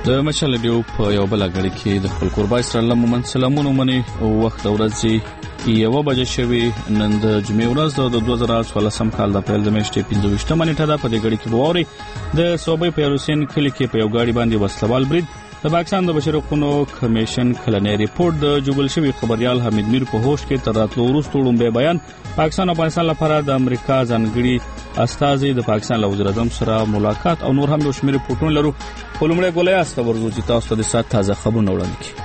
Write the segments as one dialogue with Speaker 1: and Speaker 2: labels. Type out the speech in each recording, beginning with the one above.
Speaker 1: د مشال ډیو په یو بل غړي کې د خپل قربا اسرائیل مومن سلامونه مني او وخت ورځي یو بجې شوي نن د جمعې ورځ د 2014 کال د اپریل د میاشتې 25 نیټه ده. په دې غړي کې ووري د صوبې په روسین کلی کې په یو غاډي باندې وسلوال برید د پاکستان د بشري حقوقو کمیشن کلنې ریپورت د جوبل شوی خبريال حمید میر په هوش کې تر راتلو وروسته لومبه بیان پاکستان او افغانستان لپاره د امریکا ځانګړي استازي د پاکستان له وزیر اعظم سره ملاقات او نور هم د شمیر ریپورتونه لرو. په لومړی ګولې است ورزو چې تاسو ته د سات تازه خبرونه وړاندې کړو.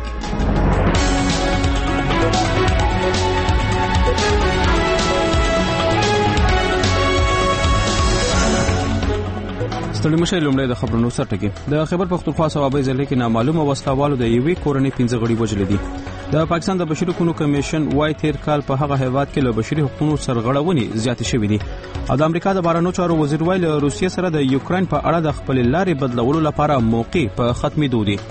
Speaker 1: ستړي مشه لومړی د خبرونو سرټکی د خیبر پختونخوا صوابۍ ضلع کې نامعلومه وسلوالو د یوې کورنۍ 15 غړي وژل دي. د پاکستان د بشري حقوقو کمیشن وايي تیر کال په هغه هیواد کې له بشري حقوقو سرغړونې زیاتې شوې دي او د امریکا د بهرنیو چارو وزیر وايي له روسیې سره د یوکرين په اړه د خپل لارې بدلولو لپاره موقع په ختمېدو دي.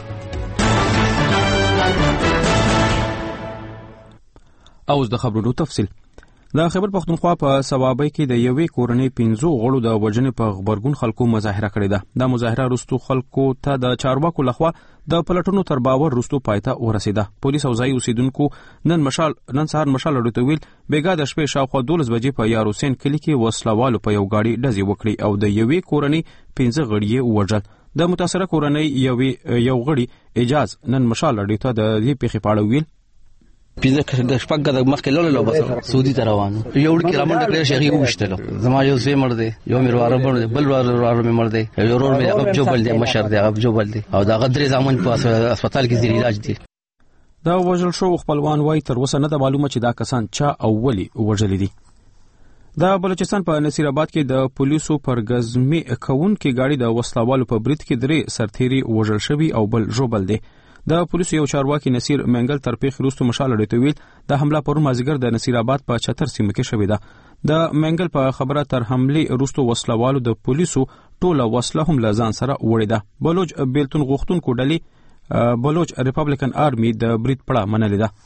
Speaker 1: اوس د خبرونو تفصیل. د خیبر پختونخوا په صوابۍ کې د یوې کورنۍ 15 غړو د وژنې په خبرګون خلکو مظاهره کړې ده. د مظاهره وروسته خلکو ته د چارواکو لخوا د پلټونو تر باور وروسته پایته ورسیده. پولیس او ځای اوسیدونکو نن سهار مشال لري بیګا د شپې شاوخوا 12 بجې په یاروسین کلی کې وسلوالو په یو غاډي ډزې وکړي او د یوې کورنۍ 15 غړي وژل. د متاثره کورنۍ یو غړي اجاز نن مشال لري ته د دې پیښې په اړه ویل
Speaker 2: پیزه د شپږ د مخکې لولو بس سعودي ته روان یو ډکی رامنډ کړی شي وښتلو زما یو زوی مړ دی یو مې واره مړ دی بل واره مې مړ دی یو ورور مې هغه جوبل دی مشر دی هغه جوبل دی او دا غدري ځامن په هسپتال کې زیر علاج دی.
Speaker 1: دا وژل شو خپلوان وای تر اوسه نه معلومه چې دا کسان چا او ولی وژل دي. د بلوچستان په نصیر آباد کې د پولیسو پر غزمي کون کې گاډي د وسلوالو په برید کې درې سرتيري وژل شوی او بل جوبل دی. د پولیسو یو چارواکي نصیر منګل تر پیښې وروسته مشال لري ویل د حمله پرون مازیګر د نصیر آباد په 74 سیمه کې شوې ده. د منګل په خبره تر حمله وروسته وسلوالو د پولیسو ټوله وسله هم لزان سره وړي ده. بلوچ بیلتون غوښتونکو ډلې بلوچ ریپبلیکن آرمي د برید پړه منلې ده.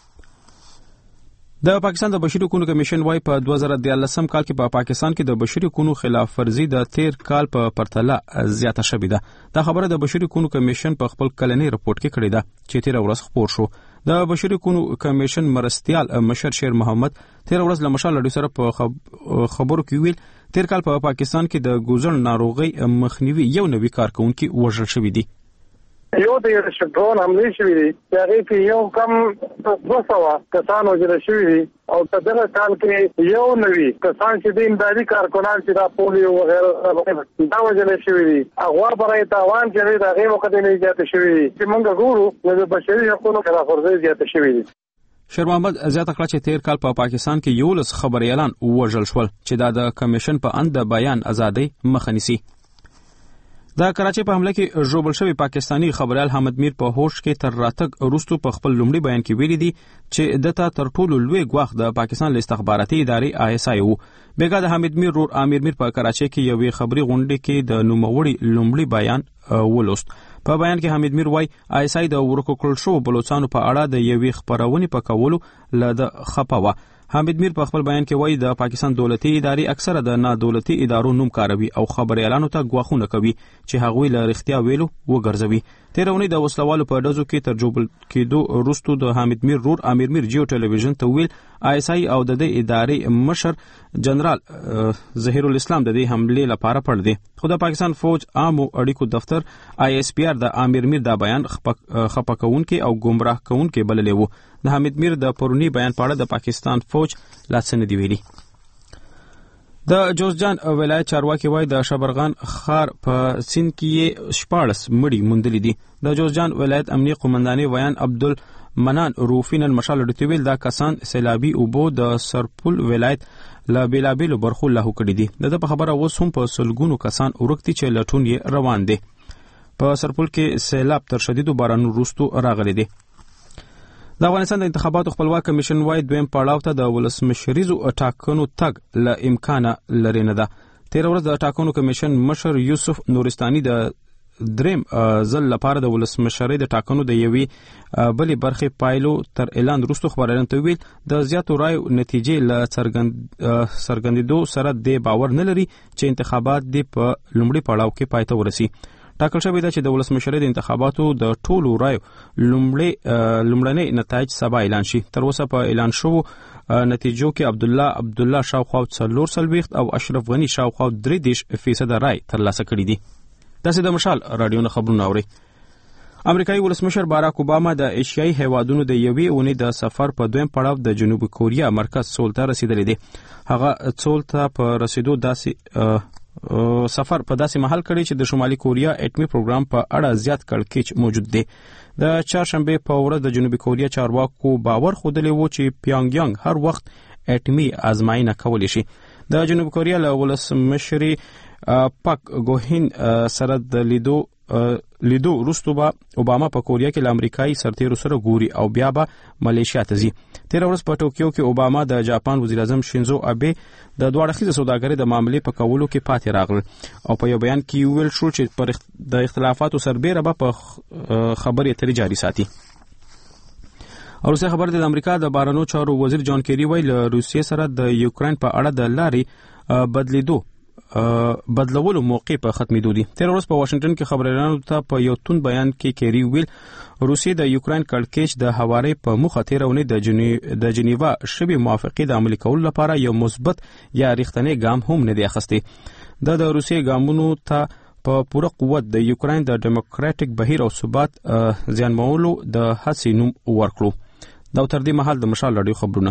Speaker 1: د پاکستان د بشري حقوقو کمیشن وايي په 2013 کال کې په پاکستان کې د بشري حقوقو خلاف ورزي د تیر کال په پرتله زیاته شوې ده. دا خبره د بشري حقوقو کمیشن په خپل کلنی رپورت کې کړې ده چې تیر ورځ خبر شو. د بشري حقوقو کمیشن مرستيال مشر شیر محمد تیر ورځ له مشال لړۍ سره په خبرو کې ویل تیر کال په پاکستان کې د ګوزن ناروغي مخنیوي یو نوي کارکونکو وژل شوی دی.
Speaker 3: یو د شپږون حمله شوې دي چې هغه په یو کم 200 کسان وژل شوي دي او په دغه کال کې یو نوي کسان چې د امدادي کارکونان چې دا پولیو وغیرہ دا وژل شوي دي هغه برای تاوان چې دا غي مقدمه ایجاد شوي دي چې موږ ګورو د بشري حقوقو خلاف ورزي زیاته شوي دي.
Speaker 1: شیر محمد زیاته کړه چې تیر کال په پاکستان کې یو لس خبري اعلان وژل شول چې دا د کمیشن په اند بیان ازادي مخه نیسي. د کراچۍ په حمله کې جوبل شوی پاکستانی خبريال حمید میر په هوش کې تر راتګ وروسته په خپل لومړي بیان کې ویلي دي چې دته تر ټولو لوی ګواښ د پاکستان له استخباراتي ادارې ISI وو. بیګا د حمید میر رور امیر میر په کراچۍ کې یوې خبري غونډې کې د نوموړي لومړي بیان ولوست. په بیان کې حمید میر وايي ISI د ورکو کړل شو بلوچستان په اړه د یوې خبرونې په کولو ل خپوا. حمید میر په خپل بیان کې وایي د پاکستان دولتي ادارې اکثره د نادولتي ادارو نوم کاروي او خبري اعلانو ته غواخونه کوي چې هغوی له رښتیا ویلو وګرځوي. تیرونی د وسلوالو په ډزو کې تر جوبل کېدو وروسته د حمید میر رور امیر میر جیو ټلویزیون ته ویل ISI او د دې ادارې مشر جنرال ظهیر الاسلام د دې حمله لپاره پړ دي. خو د پاکستان فوج عامو اړیکو دفتر ISPR د امیر میر دا بیان خپکونکي او گمراه کونکي بللی وو. د حمید میر د پرونی بیان په اړه د پاکستان فوج لاسنه دی ویلي. د جوزجان ولایت چارواکي وای د شبرغان خار په سین کې 14 مړي موندل دي. د جوزجان ولایت امنیه قومنداني ویان عبدالمنان روفینن مشال ډیټویل دا کسان سیلابي اوبو د سرپل ولایت لا بیلابیلو برخو له کړی دي. د په خبره اوس هم په سلګونو کسان ورکتي چې لټون یې روان دي. په سرپل کې سیلاب تر شدیدو بارانونو وروسته راغلي دي. د افغانستان د انتخاباتو خپلواک کمیشن وايي دویم پړاو ته د ولسمشریزو ټاکنو تګ له امکانه لري نه ده. تیر ورځ د ټاکنو کمیشن مشر یوسف نورستاني د دریم ځل لپاره د ولسمشری د ټاکنو د یوې بلې برخې پایلو تر اعلان وروسته خبرونه ته ویل د زیاتو رایو نتیجې له څرګندېدو سره د باور نه لري چې انتخابات د په لومړي پړاو کې پای ته ورسي. ټاکل شوی دی چې د ولسمشرۍ د انتخاباتو د ټولو رایو لومړنۍ نتایج سبا اعلان شي. تر اوسه په اعلان شوو نتیجو کې عبدالله شاوخوا 40% او اشرف غنی شاوخوا 33% رای ترلاسه کړي دي. داسې د مشال رادیو خبرونه اوري. امریکایي ولسمشر باراک اوباما د ایشیایي هیوادونو د یوې اونۍ د سفر په دویم پړاو د جنوبي کوریا مرکز سول ته رسیدلی دی. هغه سول ته په رسیدو سفر په داسې محل کړی چې د شمالي کوریا اټومي پروګرام په اړه زیات کړکېچ موجود دی. د چهارشنبه په ورځ د جنوبي کوریا چارواکو باور ښودلی و چې پیونګ هر وخت اټومي ازمایښت کولی شي. د جنوبي کوریا له ولسمشر پاک ګوهین سره د لیدو وروسته به اوباما په کوریا کې له امریکایي سرتیرو سره ګوري او بیا به ملیشیا ته ځي. تېره ورځ په ټوکیو کې اوباما د جاپان وزیراعظم شینزو ابه د دوه اړخیزه سوداګرۍ د معاملې په کولو کې پاتې راغلل او په یو بیان کې ویل شو چې پر د اختلافاتو سربیره به په خبرې اترې جاري ساتي. روسیه خبر دی د امریکا د بهرنیو چارو وزیر جان کیری ویل روسیې سره د یوکرين په اړه د لارې بدلولو موقع په ختمېدو دي. تېره ورځ په واشنگټن کې خبريالانو ته په یو توند بیان کې کیری ویل روسیې د یوکرين کړکېچ د هواري په مخه تېره اونۍ د جنیوا شبي موافقې د عملي کولو لپاره یو مثبت یا رښتینی ګام هم نه دی اخیستی. د روسیې ګامونو ته په پوره قوت د یوکرين د ډیموکراټیک بهیر او ثبات زیانمولو د هڅې نوم ورکړو. دا تر دې مهال د مشال رادیو خبرونه.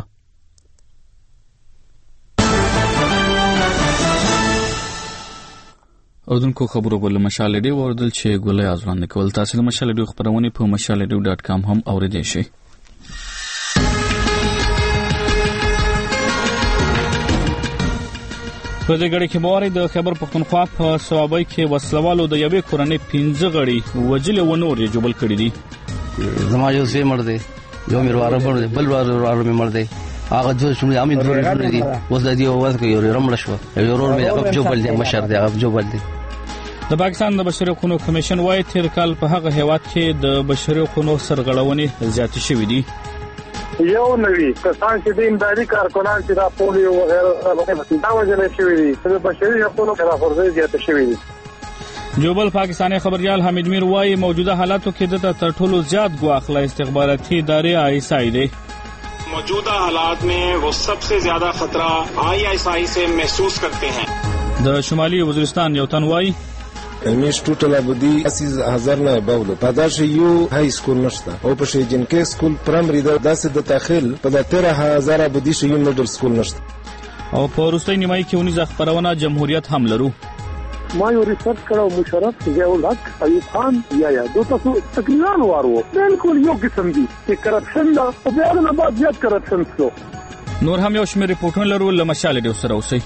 Speaker 4: اردوونکو خبرو بل مشال ډیو وردل چې ګولې ازوان کول. تاسو د مشال ډیو خبرونه په mashalradio.com هم اوریدئ شئ. په دې غړي کې بواري د خبر پښتونخوا په صوابۍ کې وسلوالو د یوې کورنۍ 15 غړي وجل و نور یې جوړ کړی دي.
Speaker 2: زما یو ځای مړ دی، یو مې واره مړ دی، بل واره مې مړ دی. هغه دوه شومې امین دوه دي اوس د دې اواز کوي یو رمړ شو یو ورور مې هغه جوبل دی مشر دی هغه جوبل دی.
Speaker 4: د پاکستان د بشري حقوقو کمیشن وايي تیر کال په هغه هیواد کې د بشري حقوقو سرغړونې زیاتې شوې دي.
Speaker 3: یو نوی کسان چې د امدادي کارکونان چې دا پولیو وغیرہ دا وجنه شوې دي د بشري حقوقو خلاف زیاتې شوې دي.
Speaker 4: جوبل پاکستانی خبريال حمید میر وايي موجوده حالاتو کې د تر ټولو زیات ګواخله استخباراتي ادارې ISI دی.
Speaker 5: मौजूदा हालात में वो सबसे ज्यादा खतरा ISI से महसूस करते हैं.
Speaker 4: د شمالي وزیرستان یو تنوای
Speaker 6: میش ټوټل ابدي 80000 نه باولو پداش یو های سکول نشته او په شي جنکې سکول پرایمري د داسې د تاخيل په 13000 ابدي شي مډل سکول نشته.
Speaker 4: او په روسي نیمای کې ونیزه خبرونه جمهوریت هم لرو.
Speaker 3: ما یو ریسرچ کړو مشرف ضیاء ایوب خان یا دو تاسو تقریبا وارو بالکل یو قسم دي چې کرپشن دا او بیا نه بعد زیات کرپشن شو.
Speaker 4: نور هم یو شمېر ریپورتونه لرو لمشال دی سره اوسئ.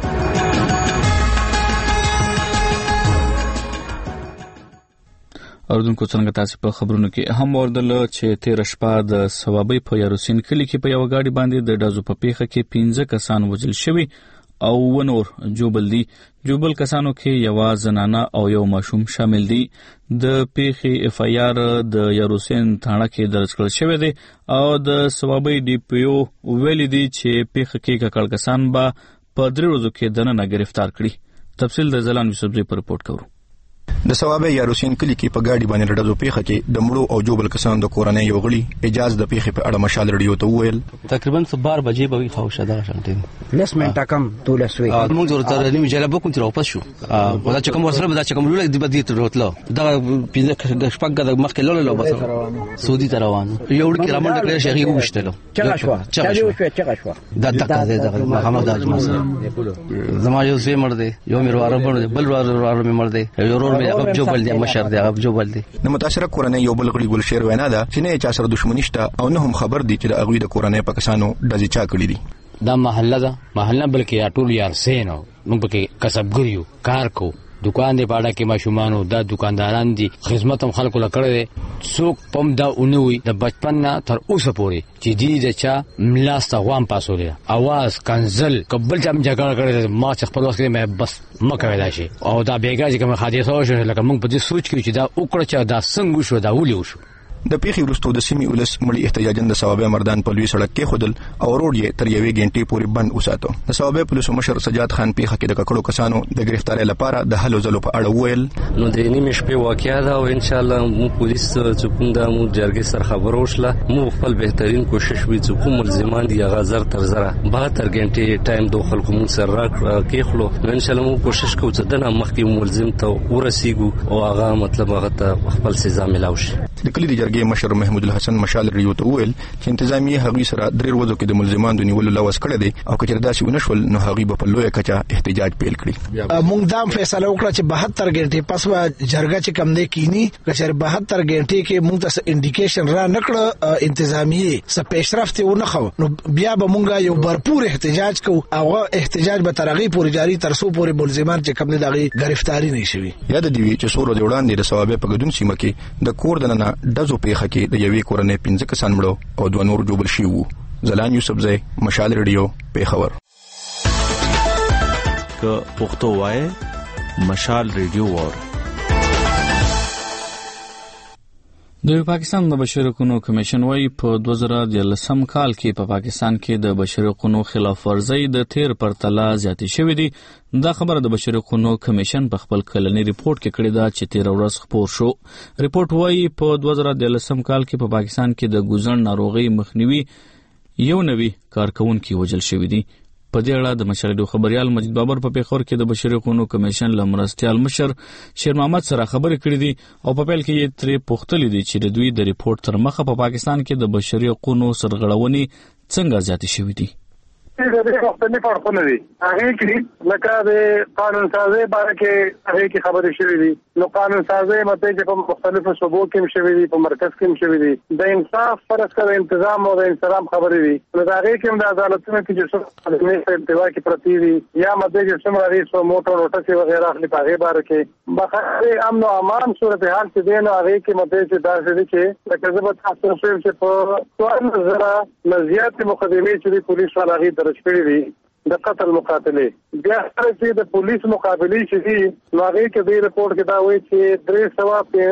Speaker 4: اردوونکو څنګه تاسو په خبرونو کې هم وردل چې 13 شپه د صوابۍ په یاروسین کلی کې په یو غاډي باندې د ډازو په پیښه کې 15 کسان وژل شوي او ونور جوبل دي. جوبل کسانو کې یو زنانه او یو ماشوم شامل دي. د پیښې FIR د یاروسین تھانه کې درج کړل شوی دی او د صوابۍ DPO ویلي دي چې پیښه کې ککړ کسان به په 3 ورځو کې دننه گرفتار کړي. تفصیل د زلان یوسفزی پر رپورټ کوو.
Speaker 7: د صوابۍ یاروسین کلی کې په گاډي باندې ډزو پیښه کې د مړو او جوبل کسانو د کورنۍ یو غړي اجازه د پیښې په اړه مشال رادیو ته وویل
Speaker 2: تقریبا 12 بجې به خوښه ده شانتین
Speaker 8: لس منټه کم توله سوي
Speaker 2: موږ ورته نیمه جلبه کوم تر واپس شو ودا چې کوم ورسره بدا چې کوم لولک دی بدی تر وتلو دا د شپږ د مخکې لولو بس سعودي ته روانو یو ډیر رامنډ کړی شي هغه وشتلو چغه شو دا محمد اجمل زما یو ځای مړ دی یو مې واره مړ دی بل واره مې مړ دی یو ورور مې هغه جوبل دی مشر دی هغه جوبل دی.
Speaker 7: نو متاثره کورنۍ یو بل غړي ګلشیر وینا ده چې نه چا سره دښمنی شته او نه هم خبر دي چې د اغوی د کورنۍ پاکستانو دځي چا کړی دي.
Speaker 9: دا محله ده محله بلکې ټول یار سینو موږ پکې کسبګریو کار کو دکان دی پاړه کې ماشومانو دا دکانداران دي خدمت هم خلکو لکړي څوک پم دا اونوي د بچپن نه تر اوسه پورې چې دی د چا ملاسته غوام پاسولې आवाज کنزل قبل چې جګړه کړې ما خپل وخت کې مې بس مکه ولا شي او دا بیګا چې کوم حادثه وشو لکه موږ په دې سوچ کې چې دا وکړه چې دا څنګه شو دا ولې وشو.
Speaker 7: د پیښې وروسته د سیمې ولس ملي احتجاجن د ثوابه مردان په لوی سړک کې خودل او روډ یې تر یوې غنټې پورې بند وساتو. د ثوابه پولیسو مشر سجاد خان پیښه کې د ککړو کسانو د گرفتارۍ لپاره د هلو ځلو په اړه وویل.
Speaker 10: نو د نیمه شپې واقعیا ده او ان شاء الله مو پولیس چوکوندا مو جرګې سره خبرو وشله مو خپل بهترین کوشش وی چې کوم ملزمان دي هغه زر تر زره 72 غنټې ټایم دوه خلکو مو سره راکې خلو ان شاء الله مو کوشش کوو چې دنه مخکې ملزم ته ورسیږو او هغه مطلب هغه ته خپل سزا ملاوي شي.
Speaker 7: د کلی د جرګې مشر محمود الحسن مشال ریو ته وویل چې انتظامیه هغوی سره درې ورځو کې د ملزمانو نیولو لوس کړی دی او کچې داسې ونه شول نو هغوی به په لویه کچه احتجاج پیل کړي.
Speaker 11: موږ دا فیصله وکړه چې 72 غنټې پس به جرګه چې کم دی کینی چې 72 غنټې کې موږ ته انډیکیشن را نکړه انتظامیه څه پیشرفت ونه خو نو بیا به موږ یو برپور احتجاج کوو او احتجاج به ترغی پورې جاری تر څو پورې ملزمان چې کم دی دغه گرفتاری نشي.
Speaker 7: یاد دی چې سورو د وړاندې د ثوابه په ګډون سیمه کې د کور دننه دزو پیښه کې د یوې کورنۍ 15 کسان مړو او 2 نور جوړ شوي وو. زلان یوسفزی مشال ریډیو پیښور.
Speaker 12: که پښتو وای مشال ریډیو وور.
Speaker 4: د پاکستان د بشري حقوقو کمیشن وايي په 2013 کال کې په پاکستان کې د بشري حقوقو خلاف ورزي د تیر پرتله زیاتې شوې دي. دا خبره د بشري حقوقو کمیشن په خپل کلنی ریپورت کې کړې ده چې 13 ورځ خبر شو. ریپورت وايي په 2013 کال کې په پاکستان کې د ګوزن ناروغي مخنیوي یو نوي کارکونکي وژل شوی دي. په دې اړه د مشر خبريال مجید بابر په پیښور کې د بشري حقوقو کمیشن لمرستيال مشر شیر محمد سره خبرې کړې دي او په پیل کې یې ترې پوښتلې دي چې د دوی د ریپورت تر مخه په پاکستان کې د بشري حقوقو سرغړونې څنګه زیاتې شوې دي.
Speaker 3: د وختنی پړخونه دي هغه کې لکه د قانون سازي باره کې هغه کې خبرې شوې دي نو قانون سازي مته چې په مختلفو صوبو کې شوې دي په مرکز کې شوې دي د انصاف فرض کړه تنظیم او د انسلام خبرې دي نو دا هغه کې د عدالتونو کې چې څه په انتوا کې پرتی دي یا مته چې څومره ریسو موټر روټه وغیرہ خپل په هغه باره کې بخیر امن او امان صورتحال چې دین هغه کې مته چې داسې دي چې لکه زبر تاسو چې په 2000 مزيات مقدمه چې پولیس والا شپې دي د قتل مقابله بیا چې د پولیس مقابله چې دي هغه کې د ریپورت کې دا وایي چې 300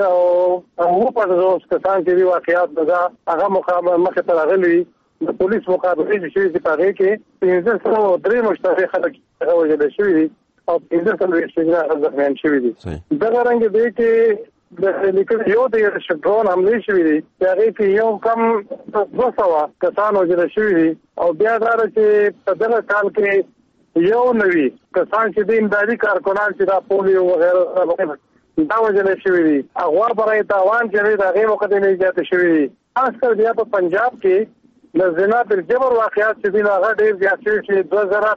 Speaker 3: او په ځوس کسان چې دی واقعیت دا هغه مقابله مخه ته راغلي د پولیس مقابله چې په هغه کې 303 مشترک خلک وژل شوي او 300 شجره ځخمین شوي دي. دا رنګ دی چې د لیکل یو د شټرون حمله شوې دي چې هغه کې یو کم 200 کسان وژل شوي دي او بیا دا چې په دغه کال کې یو نوي کسان چې د امدادي کارکونان چې دا پولیو وغیرہ دا وژل شوي دي هغه برای تاوان چې دغه مقدمه ایجاد شوي دي. خاص کر بیا په پنجاب کې د زنا پر جبر واقعات چې دغه هغه ډیر زیات شوي چې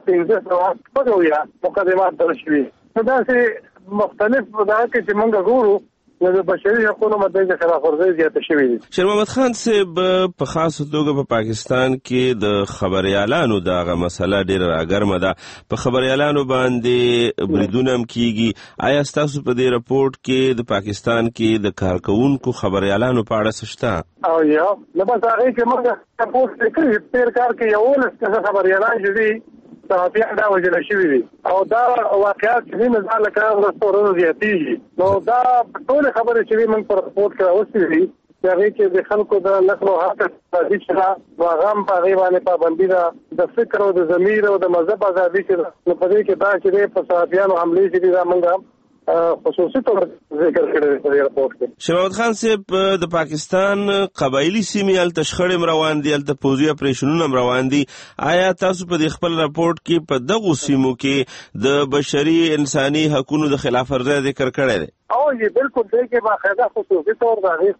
Speaker 3: 2015 په دویا مقدمات درش شوي. دا چې مختلف دا چې موږ ګورو د بشري حقوقو مدد خلاف ورزي زیاته شوې دي.
Speaker 13: شیر محمد خان صاحب په خاص توګه په پاکستان کې د خبريالانو دغه مسله ډیره راګرمه ده. په خبريالانو باندې بریدونه کیږي. آیا تاسو په دې رپورت کې د پاکستان کې د کارکونکو خبريالانو په اړه څه شته؟
Speaker 3: او یا نو بس هغه کې موږ تاسو کې تیر کار کې یو لږ خبريالان دي صحافیان دا وجل شوی دي او دا واقعات چې نه ځاله کار ورسره زیاتېږي نو دا ټول خبرې چې موږ پر رپورت کې اوسې دي چې هغه کې د خلکو د نقل او حق د چې واغام په غیبانه پابندي ده د فکر او د ضمیر او د مذهب ازادي چې نو په دې کې دا چې په صحافیانو حمله چې دا موږ خصوصي طور ذکر کړی په رپورت کې.
Speaker 13: شیر محمد خان صاحب د پاکستان قبایلی سیمې ال تشخړم روان دي ال ته پوزي اپریشنونه روان دي. آیا تاسو په خپل رپورت کې په دغه سیمو کې د بشري انساني حقوقو د خلاف ورزي ذکر کړی دی؟
Speaker 3: او یې بالکل دی کې باقاعده خصوصي طور باندې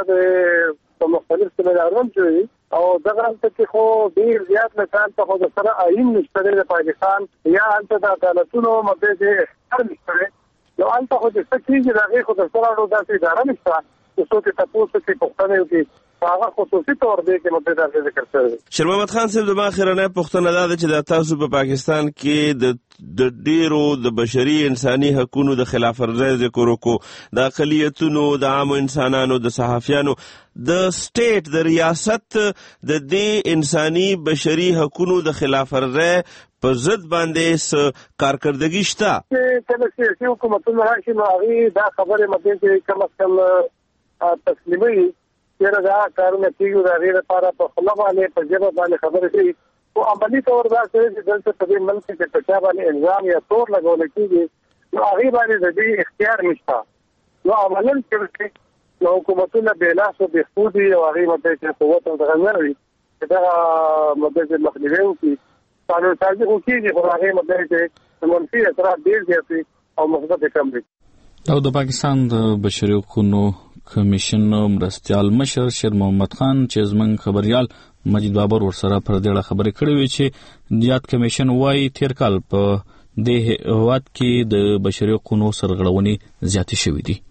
Speaker 3: کومه د مختلف سیمینارونو جوړي او دغه څه خو ډیر زیات لکان ته خو د سره آئین نشته د پاکستان یا انت د عدالتونو مبادئ هر نشته نو انت خو د سکیږي دغه خو د سره ورو داسې اداره نشته چې څوک تاسو کې پښتنه وي هغه خصوصي طور دی کې مبادئ ذکر شوی.
Speaker 13: شیر محمد خان صاحب د اخرنه پښتنه ده چې د تاسو په پاکستان کې د ډیرو د بشري انساني حقوقو د خلاف ورزي ذکر وکړو د اقلیتونو د عام انسانانو د صحافیانو د سټیټ د ریاست د دې انساني بشري حقوقو د خلاف ورزي په ضد باندې کارکردګي شته
Speaker 3: چې کله چې حکومتونه راشي نو هغه دا خبره مده کې کم از کم تسلیمي چې دا کارونه کیږي دا غیر لپاره په خلا باندې په ژبه باندې خبرې کوي او عملی طور دا چې دلته په دې ملک کې په چا باندې الزام یا تور لګول کیږي نو هغه باندې د دې اختیار نشته نو عملاً چې نو حکومتونه بلاس او بخودي او هغه مده چې قوت او غنوي دا مده مخنیوي کوي قانون سازي کوي خو هغه مده چې منفي اثرات ډیر زیات او مثبت کم دي.
Speaker 4: او د پاکستان د بشري حقوقو کمیشن مرستیال مشر شیر محمد خان چې زمنګ خبريال مجید بابر ورسره پر دې خبرې کړې وي چې یاد کمیشن وايي تیر کال په د هواد کې د بشري حقوقو سرغړونې زیاتې شوې دي.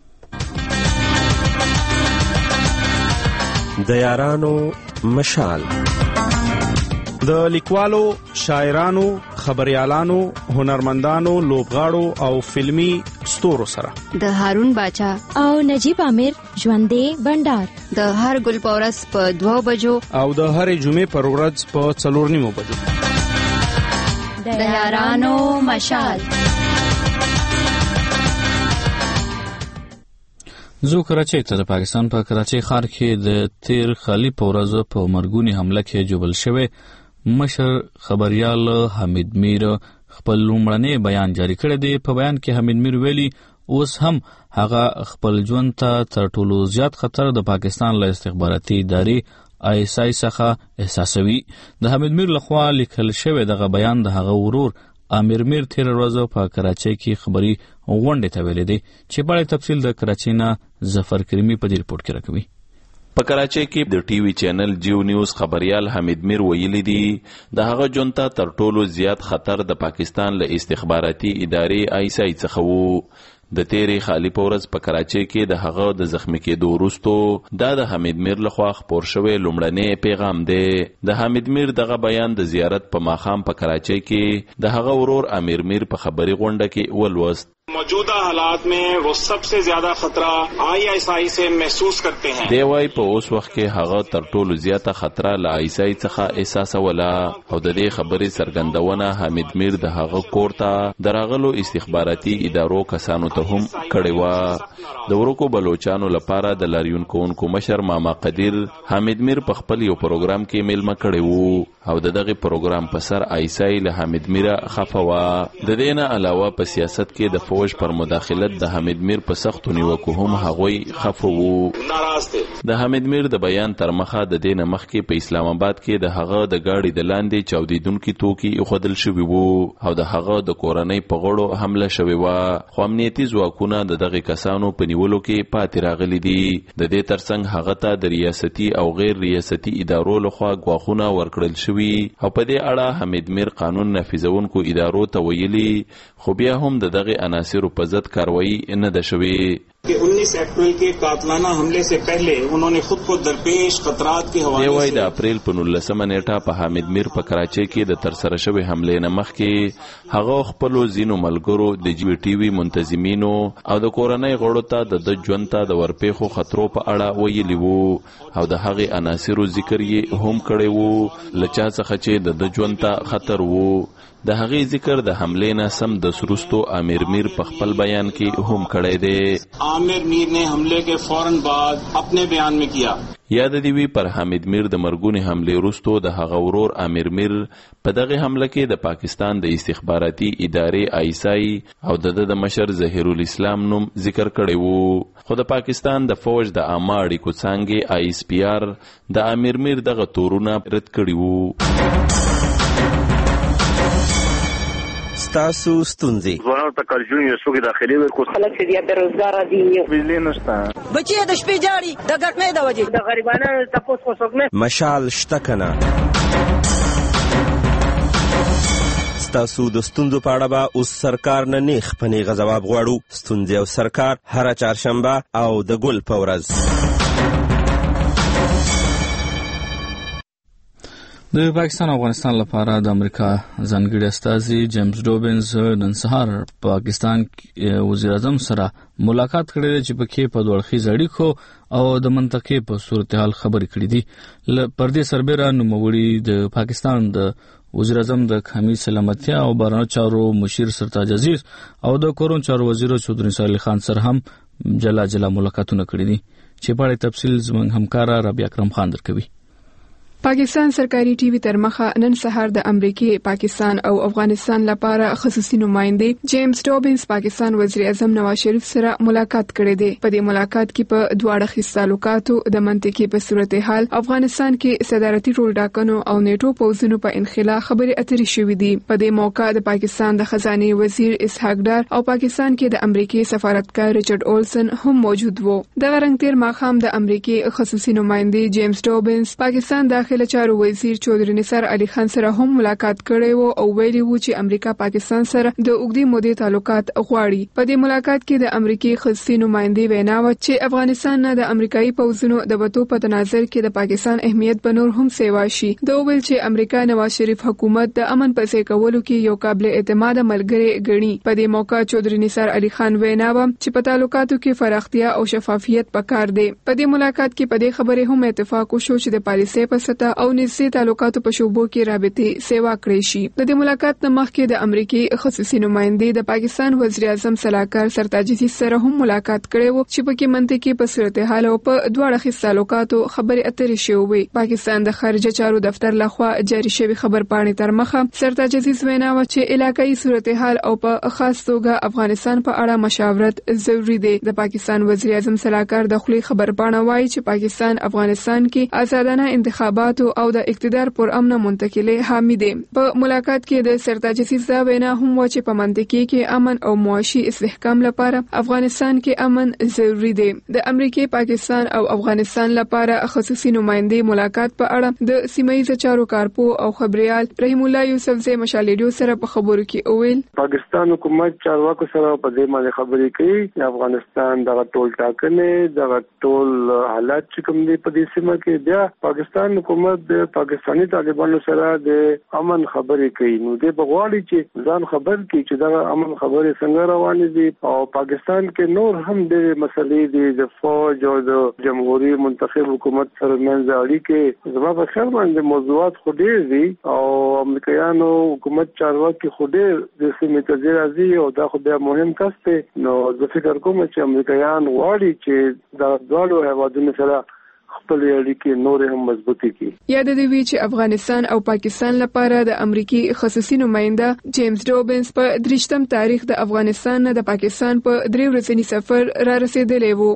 Speaker 14: د یارانو مشال د لیکوالو، شاعرانو، خبريالانو، هنرمندانو، لوبغاړو او فلمی ستورو سره
Speaker 15: د هارون باچا او نجیب عامر ژوندې بندر د هر ګل پورس په 2 بجو
Speaker 14: او د هرې جمعې پر ورځ په 4 بجو
Speaker 15: د یارانو مشال.
Speaker 4: زو کراچۍ ته د پاکستان په کراچۍ ښار کې د تیر خالي پورز په مرګونی حمله کې جوړل شوی مشر خبريال حمید میر خپل لومړنی بیان جاری کړی دی. په بیان کې حمید میر ویلي اوس هم هغه خپل ژوند ته تر ټولو زیات خطر د پاکستان له استخباراتي ادارې ISI څخه احساسوي. د حمید میر لخوا لیکل شوی دغه بیان د هغه ورور امیر میر تیر ورځ په کراچۍ کې خبري غونډه ته ویل دي چې په تفصیل د کراچۍ نه ظفر کریمی په دې رپورت کې راکوي.
Speaker 16: په کراچۍ کې د ټي وي چینل جیو نیوز خبريال حمید میر ویلي دي د هغه جونتا تر ټولو زیات خطر د پاکستان له استخباراتي ادارې ISI څخه وو. د تیرې خالی پورز په کراچۍ کې د هغه د زخمی کېدو وروسته دا د حمید میر لخوا خپور شوی لومړنی پیغام دی. د حمید میر دغه بیان د زیارت په ماښام په کراچۍ کې د هغه ورور امیر میر په خبري غونډه کې ولوست.
Speaker 5: मौजूदा हालात में वो सबसे ज्यादा खतरा ISI से महसूस करते हैं.
Speaker 16: دی وايي په اوس وخت کې هغه تر ټولو زیاته خطر له ISI څخه احساسوله او د دې خبرې څرګندونه حمید میر د هغه کور ته درغلو استخباراتي ادارو کسانو ته هم کړې و. د ورکو بلوچستانو لپاره د لاریون کوونکو مشر ماما قدیر حمید میر په خپل یو پروګرام کې میلمه کړی وو او دغه پروګرام په سر ISI له حمید میر خفوا. د دې نه علاوه په سیاست کې د فوج پر مداخلت د حمید میر په سختو نیوکو هم هغوی خفه وو. د حمید میر د بیان تر مخه د دې نه مخکې په اسلام آباد کې د هغه د گاډي د لاندې چاودیدونکو توکي خودل شوی وو او د هغه د کورنۍ په غړو حمله شوی و. خو امنیتي ځواکونه دغه کسانو په نیولو کې پاتې راغلي دي. د دې ترڅنګ هغه ته د ریاستي او غیر ریاستي ادارو لخوا غواخونه ورکړل شوی او په دې اړه حمید میر قانون نافذونکو ادارو ته ویلي خو بیا هم دغه عناصر په ضد کاروایی نه ده شوی.
Speaker 5: कि 19 अप्रैल के कातलाना हमले से पहले उन्होंने खुद को दरपेश खतरात के हवाले
Speaker 16: से د اپریل په 19 نیټه په حمید میر په کراچۍ کې د ترسره شوی حمله نه مخکې هغه خپل زینو ملګرو د جی ټي وي منتظمینو او د کورنۍ غړو ته د ژوند ته د ورپېخو خطرو په اړه ویلي وو او د هغه عناصرو ذکر یې هم کړی وو لچا څخه چې د ژوند ته خطر وو. د هغه ذکر د حمله نه سم د سروستو امیر میر په خپل بیان کې هم کړی دی.
Speaker 5: आमिर मीर ने हमले के फौरन बाद अपने बयान में किया.
Speaker 16: یاد دی وی پر حمید میر د مرګونی حمله وروسته د هغه ورور امیر میر په دغه حمله کې د پاکستان د استخباراتي ادارې ISI او د مشر ظهیر الاسلام نوم ذکر کړی وو. خو د پاکستان د فوج د عامه اړیکو څنګه ISPR د امیر میر دغه تورونه رد کړی وو.
Speaker 14: ستاسو ستونزې
Speaker 17: ځوانانو ته کارجون یو څوک داخلي ورکو خلک چې بیا بیروزګار دي بجلی نشته
Speaker 18: بچي د شپې جاړي د ګرمۍ د وجې
Speaker 17: د غریبانو تاسو خو څوک نه
Speaker 14: مشال شته کنه. ستاسو د ستونزو په اړه به اوس سرکار نه نیخ په نیغه ځواب غواړو. ستونزې او سرکار هره چهارشنبه او د ګل په ورځ.
Speaker 4: د پاکستان او افغانستان لپاره د امریکا ځانګړي استازي جیمز روبینز نن سهار پاکستان وزیر اعظم سره ملاقات کړې چې پکې په دوه اړخیز اړیکو او د منطقې په صورتحال خبرې کړې دي. پردې سربېره نوموړي د پاکستان د وزیر اعظم د قومي سلامتیا او بهرنیو چارو مشیر سرتاج عزیز او د کورون چارو وزیر چودري صالح خان سره هم جلا ملاقاتونه کړې دي چې په اړه تفصیل زموږ همکار ربيع اکرم خان درکوي.
Speaker 19: پاکستان سرکاري ټي وي تر مخه نن سهار د امریکای، پاکستان او افغانستان لپاره خصوصي نماینده جیمز ډوبینز پاکستان وزیر اعظم نواز شریف سره ملاقات کړې ده. په دې ملاقات کې په دوه اړخیز تعلقاتو د منطقي په صورتحال افغانستان کې صدارتي رول ډاکنو او نیټو پوځونو په انخلا خبرې اترې شوې دي. په دې موقع د پاکستان د خزانه وزیر اسحاق ډار او پاکستان کې د امریکای سفارتکار ریچارډ اولسن هم موجود وو. د غرنګ تیر ماخام د امریکای خصوصي نماینده جیمز ډوبینز پاکستان داخله چارو وزیر چودري نثار علي خان سره هم ملاقات کړی وو او ویلي وو چې امریکا پاکستان سره د اوږدې مودې تعلقات غواړي. په دې ملاقات کې د امریکای خصوصي نماینده وینا و چې افغانستان نه د امریکایي پوځونو د وټو په تناظر کې د پاکستان اهمیت به نور هم سیوا شي. د ویل چې امریکا نواز شریف حکومت د امن پسې کولو کې یو قابل اعتماد ملګری ګڼي. په دې موقع چودري نثار علي خان وینا و چې په تعلقاتو کې فراختیا او شفافیت پکار دی. په دې ملاقات کې په دې خبره هم اتفاق وشو چې د پالیسۍ په سطح او نږدې تعلقاتو په شوبو کې رابطې سیوا کړې شي. د دې ملاقات نه مخکې د امریکای خصوصي نماینده د پاکستان وزیر اعظم صلاحکار سرتاج عزیز سره هم ملاقات کړې و چې په کې منطقي په صورتحال او په دوه اړخیز تعلقاتو خبرې اترې شوې. پاکستان د خارجه چارو دفتر لخوا جاری شوی خبر پاڼې تر مخه سرتاج عزیز وینا و چې علاقايي صورتحال او په خاص توګه افغانستان په اړه مشاورت ضروری دی. د پاکستان وزیر اعظم صلاحکار د خپل خبر پاڼه وایي چې پاکستان افغانستان کې آزادانه انتخابات او د اقتدار پر امن منتقله حامی دی. په ملاقات کې د سرتاج عزیز دا وینا هم و چې په منطقه کې امن او معاشي استحکام لپاره افغانستان کې امن ضروری دی. د امریکای، پاکستان او افغانستان لپاره خصوصي نماینده ملاقات په اړه د سیمایي چارو کارپو او خبريال رحیم الله یوسفزی مشالېډیو سره په خبرو کې اویل
Speaker 3: پاکستان حکومت چارواکو سره په دې باندې خبرې کوي. افغانستان دغه ټول ټاکنې دغه ټول حالات چې کوم دي په دې سیمه کې بیا پاکستان حکومت د پاکستاني طالبانو سره د امن خبرې کوي. نو د بغواړي چې ځان خبر کړي چې دا امن خبرې څنګه روانې دي او پاکستان کې نور هم د مسلې د فوج او د جمهوریت منتخب حکومت سره منځ اړیکې زما په خیال باندې موضوعات خو ډېر دي او امریکایانو حکومت چارواکي خو ډېر د سیمې ته راځي او دا خو بیا مهم کس دی. نو زه فکر کوم چې امریکایان غواړي چې دا دواړو هیوادونو سره خپل اړیکې نور هم مضبوطې کړي.
Speaker 19: یاد دی وی چې افغانستان او پاکستان لپاره د امریکای خصوصي نماینده جیمز ډوبینز په 3 تاریخ د افغانستان نه د پاکستان په 3 ورځنی سفر را رسیدلی وو.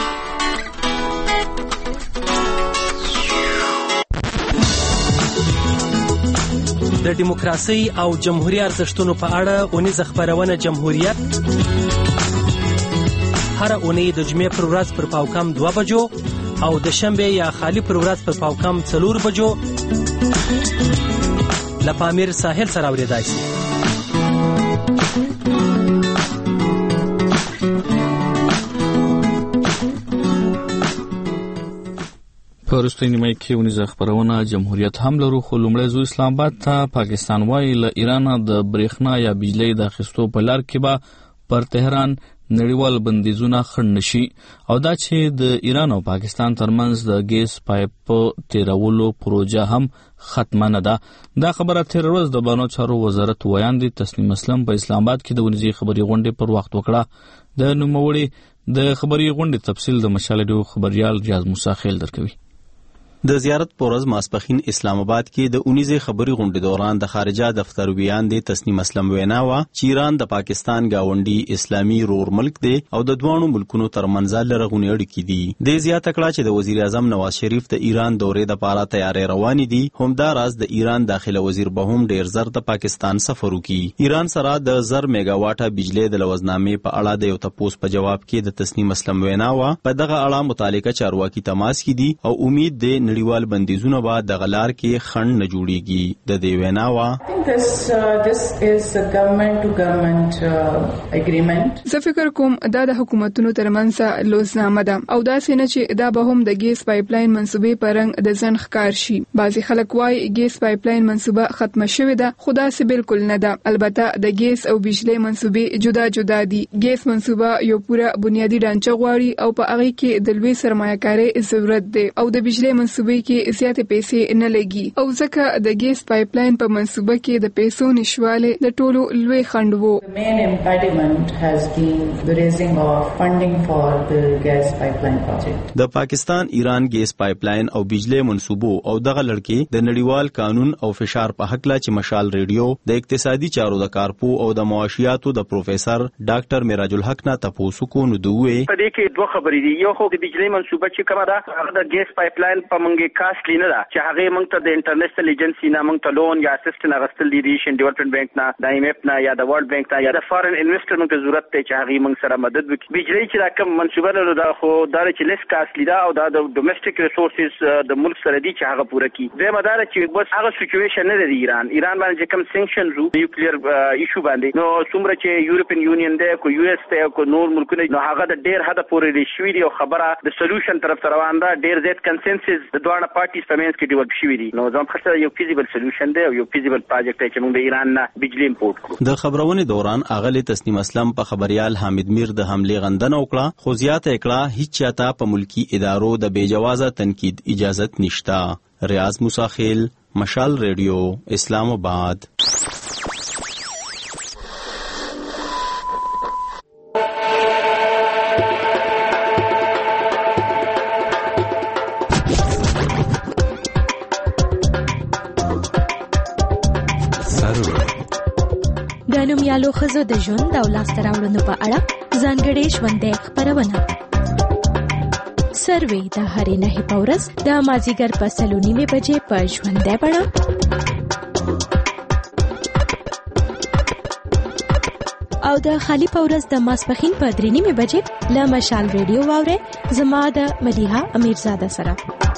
Speaker 20: د دیموکراسي او جمهوریت ارزښتونو په اړه اونیزه خبرونه جمهوریت هر اونۍ د جمعې پر ورځ پر پاوکم 2 بجو او د شنبه یا خالی پر ورځ پر پاوکم 4 بجو لپامیر ساحل سره اوریدای شي.
Speaker 4: په وروستۍ نیمه کې ونیزه خبرونه جمهوریت هم لرو، خو لومړی زو اسلام آباد ته پاکستان وايي له ایران د برېښنا یا بجلی د اخیستو په لار کې به پر تهران نړیوال بندیزونه خنډ نشي او دا چې د ایران او پاکستان ترمنځ د ګیس پایپ تیرولو پروژه هم ختمه نه ده. دا خبره تیر ورځ د بانو چارو وزارت ویاندې تسنیم اسلم په اسلام آباد کې د ونیزي خبري غونډې پر وخت وکړه. د نوموړي د خبري غونډې تفصیل د مشالډیو خبريال ریاض موسی خیل درکوي.
Speaker 21: د زیارت پورز ماسپخین اسلام آباد کې د 19 خبري غونډې دوران د خارجه دفتر ویاندې تسنیم اسلم وینا وا چې ایران د پاکستان گاونډي اسلامي رور ملک دی او د دوانو ملکونو ترمنځ لرغونې اړیکې دي. د زیاته کړه چې د وزیر اعظم نواز شریف د ایران دورې د پاره تیارې روانې دي. همدا راز د ایران داخله وزیر به هم ډیر زر د پاکستان سفر وکړي. ایران سره د 1000 میگا واټه بجلی د لوزنامې په اړه د یو تپوس په جواب کې د تسنیم اسلم وینا وا په دغه اړه متعلقه چارواکي تماس کې دي او امید دی نړیوال بندیزونه به د غلار کې خنډ نه جوړيږي. د دې ویناوا
Speaker 19: زه فکر کوم دا د حکومتونو ترمنځ لوزنامه ده او دا سینه چې دا به هم د ګیس پایپلاین منسوبې پرنګ د ځن ښکار شي. بعضی خلک وايي ګیس پایپلاین منسوبه ختمه شوې ده، خو دا څه بالکل نه ده. البته د ګیس او بجلی منسوبې جدا جدا دي. ګیس منسوبه یو پوره بنیادی ډانچه غواړي او په هغه کې د لوی سرمایه‌کاري ضرورت دی او د بجلی منسوبه منصوبې کې زیاتې پیسې نه لګي او ځکه د ګیس پایپ لاین په منصوبه کې د پیسو نشواله د ټولو لوی خنډ وو.
Speaker 1: The main impediment has been the raising of funding for the gas pipeline project.
Speaker 21: د پاکستان ایران ګیس پایپ لاین او بجلی منصوبو او دغه لړکې د نړیوال قانون او فشار په حق لا چې مشال ریډیو د اقتصادي چارو د کارپو او د معاشياتو د پروفیسور ډاکټر میراج الحق نه تاسو کو نو دوی
Speaker 22: په دې کې دوه خبرې دي. یو خو د بجلی منصوبه چې کومه ده هغه د ګیس پایپ لاین په منګه کاست لینه ده چې هغه موږ ته د انټرنیشنل ایجنسی نه موږ ته لون یا اسسټنټ اغستل دي ایشین ډیولپمنٹ بانک نه د IMF نه یا د ورلد بانک نه یا د فارن انویسټر موږ ته ضرورت ته چې هغه موږ سره مدد وکړي. بجلی چې دا کوم منصوبه لري دا خو دا چې لیس کاست لیدا او دا د ډومېسټک ریسورسز د ملک سره دي چې هغه پوره کړي. د مدار چې بس هغه سچويشن نه دی ایران باندې کوم سانکشن رو نیوکلیر ایشو باندې نو څومره چې یورپین یونین دی کو یو اس ته کو نور ملکونه نو هغه د ډیر حد پورې دی شوی دی او خبره د سولوشن طرف ته روان ده. ډیر زیات کنسنسس د دوه پارټیز په منځ کې ډیولپ شوی دی. نو زموږ خاطر یو فیزیبل سولوشن دی او یو فیزیبل پروجیکټ دی چې موږ د ایران نه بجلی امپورټ کړو.
Speaker 21: د خبرونه دوران اغلی تسنیم اسلم په خبريال حامد میر د حمله غندنه وکړه خو زیاته کړه هیڅ چاته په ملکی ادارو د بیجوازه تنقید اجازت نشتا. ریاض موسیخیل مشال ریڈیو اسلام آباد.
Speaker 15: د نومیالو ښځو د ژوند او لاسته راوړنو په اړه ځانګړې ژوندۍ خپرونه سروې د هرې نهې په ورځ د مازدیګر په 3:30 بجې په ژوندۍ بڼه او د خالي په ورځ د ماسپښین په 3:30 بجې له مشال ریډیو واورئ زما د مدیحه امیرزاده سره.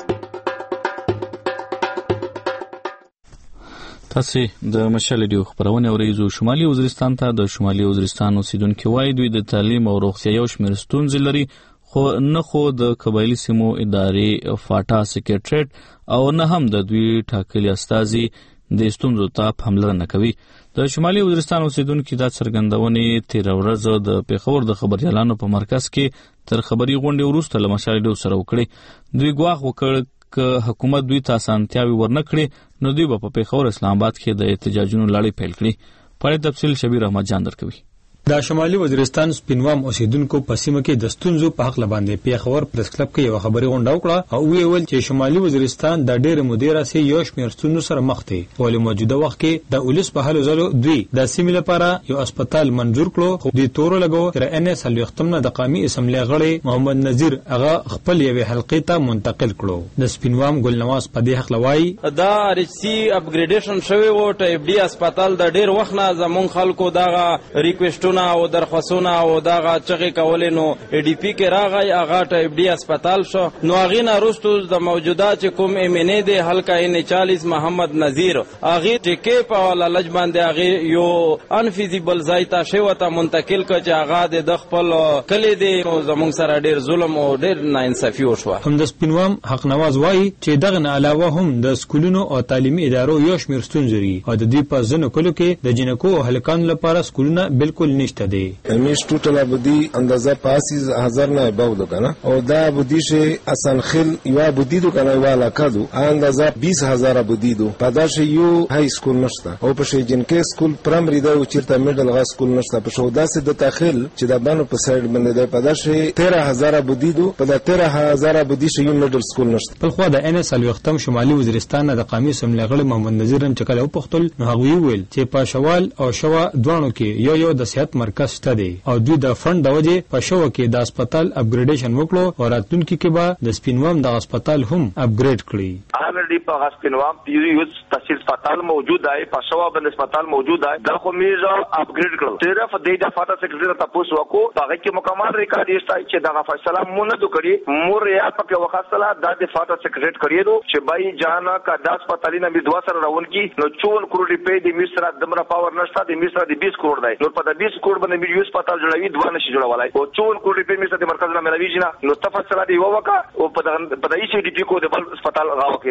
Speaker 4: تاسو د مشال ریډیو خبرونه اوریدو. شمالي وزیرستان ته د شمالي وزیرستان اوسیدونکو وایي دوی د تعلیم او روغتیا یو شمېر ستونزې لري خو نه خو د قبایلی سیمو ادارې فاټا سیکریټریټ او نه هم د دوی ټاکلي استازي د ستونزو ته پاملرنه کوي. د شمالي وزیرستان اوسیدونکو دا څرګندونې تیر ورځ د پیښور د خبريالانو په مرکز کې تر خبري غونډې وروسته له مشال ریډیو سره وکړي. دوی ګواښ وکړ که حکومت دوی ته اسانتیاوي ورنکړي نو دوی به په پیښور اسلام آباد کې د احتجاجونو لړۍ پیل کړي. په تفصیل شبیر احمد جان درکوي.
Speaker 23: د شمالي وزیرستان سپینوام اوسیدونکو په سیمه کې د ستونزو په حق لباندې پیښور پریس کلب کې یو خبري غونډه وکړه او ویل چې شمالي وزیرستان د ډېر مدیره سي یو شمېر ستونزو سره مخ دي. ولې موجوده وخت کې د اولس په حالو زلو دوی د سیمې لپاره یو هسپتال منجور کړو خو دوی تور لګو تر NS الوختم نه د قومي اسمبلی غړي محمد نذیر هغه خپل یو حلقې ته منتقل کړو. د سپینوام ګلنواز په دې حق لوي
Speaker 24: دا RC اپګریډیشن شوی وو ټایپ ډي هسپتال د ډېر وخت نه زمون خلکو دغه ریکوېسټونه او درخواست او داغه چغې کولې نو ADP کې راغی هغه ټایپ ډي هسپتال شو. نو هغه نه وروسته د موجوده چې کوم MNA دی حلقه N40 محمد نذیر هغه ټیکې په لالچ باندې هغه یو انفیزیبل ځای ته شوی ته منتقل کړ چې هغه د خپل کلی دی. نو زموږ سره ډیر ظلم او ډیر ناانصافي وشوه.
Speaker 23: هم د سپینوام حق نواز وایي چې دغه نه علاوه هم د سکولونو او تعلیمي ادارو یو شمېر ستونزې لري او د دې په ځینو کلو کې د جنکو او هلکانو لپاره سکولونه بالکل نشته دي.
Speaker 6: همیش ټوټل ابدي اندازه 5000 نه باندې کنه او دا ابدي شه اسان خل یو ابدي دو کنه والا کدو اندازه 20000 ابدي دو پداش یو های سکول نشته او په شي جنکه سکول پرایمري دا او چیرته میډل غا سکول نشته په شو داسې د تاخل چې د بانو په سایډ باندې د پداش 13000 ابدي دو په 13000 ابدي شه یو میډل سکول نشته.
Speaker 23: په خو د NS الوختم شمالي وزیرستان د قومي اسمبلی غړي محمد نذیر هم چکل او پختل نو هغه ویل چې په شوال او شوا دوانو کې یو د صحت مرکز شته دی او دوی د فند د وجه په شو کې د هسپتال اپګریډیشن وکړو او راتلونکي کې به د سپینوام د هسپتال هم اپګریډ کړي.
Speaker 25: الریډي په سپینوام یو تحصیل هسپتال موجود دی په شو باندې هسپتال موجود دی دا خو میزه اپګریډ کړو. صرف د دفاتر سیکریټری تاسو وکړو هغه کې مکمل ریکارډ یې چې دا فیصله مونږ نه کړی مور ریاض پکې وخاصله د دفاتر سیکریټری کړی چې بای جانا کا د هسپتال نه بي 2 سره راونکی نو 54 کروڑ روپے د میسره دمره پاور نشته د میسره د 20 کروڑ دی نو په د 20 کروڑ باندې یو هسپتال جوړوي دوه نشي جوړولای او 54 کروڑ روپے میسره د مرکز نه ملوي جنا نو تفصیلات یو وکا او په د ECDP کو د بل هسپتال غاو کې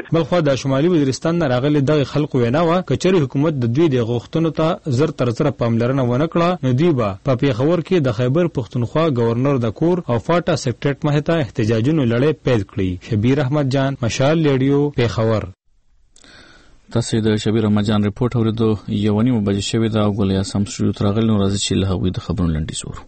Speaker 23: بلخو د شمالي وزیرستان نه راغلي دغه خلکو وینا و کچري حکومت د دوی د غوښتنو ته زر تر زر پاملرنه ونه کړه نو دوی به په پیښور کې د خیبر پښتونخوا گورنر د کور او فاټا سیکریټریټ مخې ته احتجاجونو لړۍ پیل کړي. شبیر احمد جان، مشال ریډیو، پیښور.
Speaker 4: تاسو د شبیر احمد جان ریپورت اوریدو. یو نیمه بجې شوې ده او ګولیا سم شروع ترغل نو راځي چې له هغوی د خبرونو لنډیز ورو.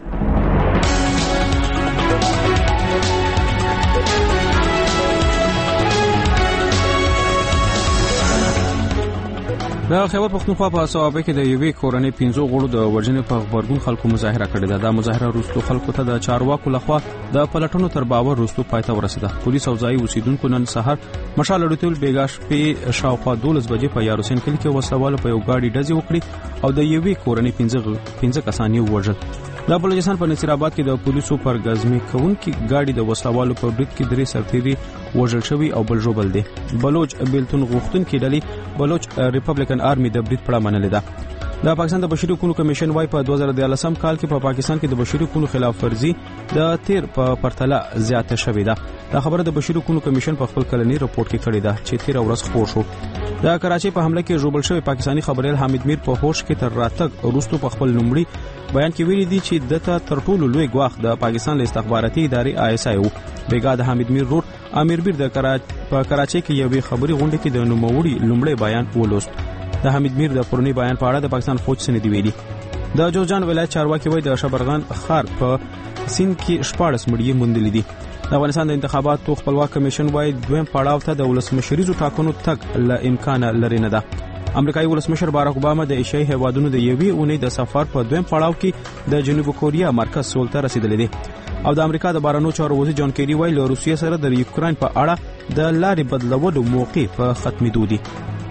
Speaker 4: د خیبر پښتونخوا په صوابه کې د یوې کورنۍ 15 غړو د وژنې په خبرګون خلکو مظاهره کړې ده. دا مظاهره وروسته خلکو ته د چارواکو لخوا د پلټنو تر باور وروسته پاتې ورسېده. پولیس او ځایي اوسیدونکو نن سهار مشال اډوتل بیګاش په شاوخوا 12 بجې په یاروسین کلی کې وسوال په یو گاډي ډزې وکړي او د یوې کورنۍ 15 کسان یې وژل. د بلوچستان په نصیر آباد کې د پولیسو پر غزمي کوونکي گاډي د وسوالو په برید کې 3 سرتیري وژل شوی او بل ژوبل دي. بلوچ بیلتون غوښتونکي ډلې بلوچ ریپبلیکن آرمي د برید پړه منلې ده. د پاکستان د بشري حقوقو کمیشن وايي په 2013 کال کې په پاکستان کې د بشري حقوقو خلاف ورزي د تیر په پرتله زیاته شوې ده. دا خبره د بشري حقوقو کمیشن په خپل کلنی رپورت کې کړې ده چې تیر ورځ خبر شو. د کراچۍ په حمله کې ژوبل شوی پاکستانی خبريال حامد میر په هوش کې تر راتګ وروسته په خپل لومړي بیان کې ویلي دي چې دته تر ټولو لوی ګواښ د پاکستان له استخباراتي ادارې ISI وو. بیګا د حامد میر رور امیر بیر د کراچۍ کې یوې خبري غونډه کې د نوموړي لومړی بیان ولوست. د حامد میر د پرونی بیان په اړه د پاکستان فوج سند ویلي. د جوزجان ولایت چارواکي وایي د شبرغان خار په سین کې 14 مړي موندل دي. د افغانستان د انتخاباتو خپلواک کمیشن وايي دویم پړاو ته د ولسمشریزو ټاکنو تک له امکان لري نه ده. امریکایي ولسمشر باراک اوباما د ایشیايي هیوادونو د یوې اونۍ د سفر په دویم پړاو کې د جنوب کوریا مرکز سول ته رسیدلی دی. او د امریکا د بهرنیو چارو وزیر جان کیری وایي له روسیې سره د یوکرين په اړه د لارې بدلولو موقع په ختمېدو دي.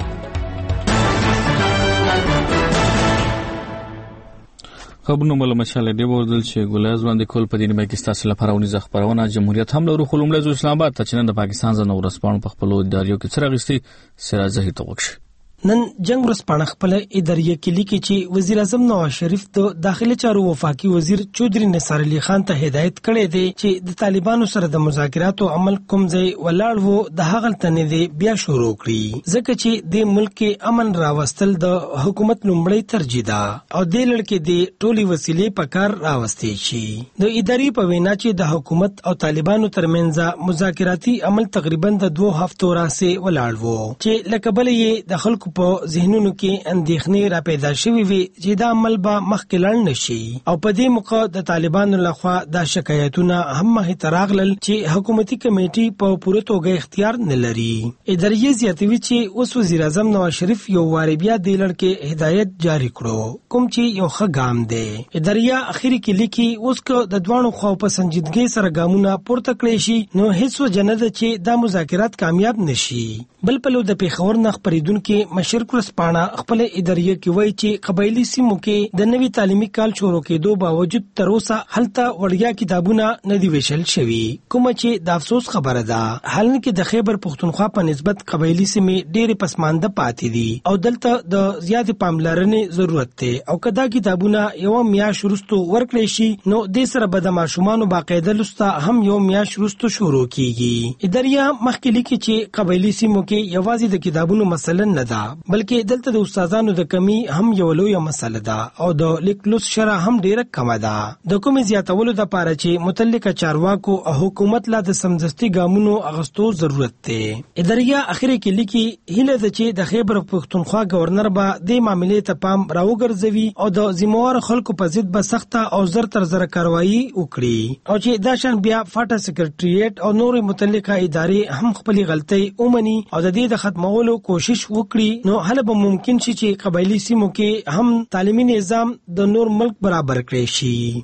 Speaker 4: خبرونه مله مشاله دی وردل چې ګولاز باندې کول په دیني پاکستان لپاره ونیزه خبرونه جمهوریت هم له خلومله اسلام آباد ته چې نن د پاکستان ځنه ورسپانو په خپل اداریو کې څرغستي سراج زهیر توقش.
Speaker 2: نن جنگ ورسپانه خپل اداریه کې لیکي چې وزیر اعظم نواز شریف د داخلي چارو وفاقي وزیر چودري نثار علي خان ته هدایت کړی دی چې د طالبانو سره د مذاکراتو عمل کوم ځای ولاړ وو د هغه تنه دی بیا شروع کړي ځکه چې د ملک کې امن راوستل د حکومت لومړی ترجیح ده او د لړکې د ټولي وسیلې په کار راوستي شي. د اداري په وینا چې د حکومت او طالبانو ترمنځ مذاکراتي عمل تقریبا د 2 هفتو راځي ولاړ وو چې لکبل یې د خلکو په ذهنونو کې اندېښنې را پیدا شوې وي چې دا عمل به مخکې لاړ نشي او په دې موقع د طالبانو لخوا دا شکایتونه هم مخې ته راغلل چې حکومتي کمیټې په پوره توګه اختیار نه لري. ادارې زیاتوي چې اوس وزیر اعظم نواز شریف یو واری بیا د لړکې هدایت جاری کړو کوم چې یو ښه ګام دی. ادارې اخیری کې لیکي اوس که د دوانو خو په سنجیدګۍ سره ګامونه پورته کړی شي نو هیڅ وجه نه ده چې دا مذاکرات کامیاب نشي. بل پلو د پیښور نه خبرېدونکو مشر کرسپانا خپل ادارې کې وایي چې قبایلی سیمو کې د نوي تعلیمي کال شروع کېدو باوجود تر اوسه هلته وړیا کتابونه نه دي ویشل شوي کوم چې د افسوس خبره ده. حالانکه کې د خیبر پښتونخوا په نسبت قبایلی سیمې ډېرې پسمانده پاتې دي او دلته د زیات پاملرنې ضرورت دی او کدا کتابونه یو میاشت وروسته ورکړل شي نو د سره به د ماشومان باقاعده لسته هم یو میاشت وروسته شروع کیږي. ادارې مخکې لیکي چې قبایلی سیمو کې یوازې د کتابونو مسله نه ده بلکې دلته د استادانو د کمی هم یو لوی مسله ده او د لیکلوس شرح هم ډیره کم ده. د کومې زیاتولو لپاره چې متعلقه چارواکو او حکومت لا د سمدستي ګامونو اغستو ضرورت دی. ادارې اخیری کې لیکي هله د چې د خیبر پښتونخوا گورنر به د معاملې ته پام راوګرځوي او د ذمہوار خلکو په ضد به سخته او زر تر زر کاروایی وکړي او چې دا شان بیا فاټا سیکریټریټ او نور متعلقه ادارې هم خپل غلطۍ اومني او د دې د ختمولو کوشش وکړي نو هله به ممکن شي چې قبایلی سیمو کې هم تعلیمي نظام د نور ملک برابر کړي شي.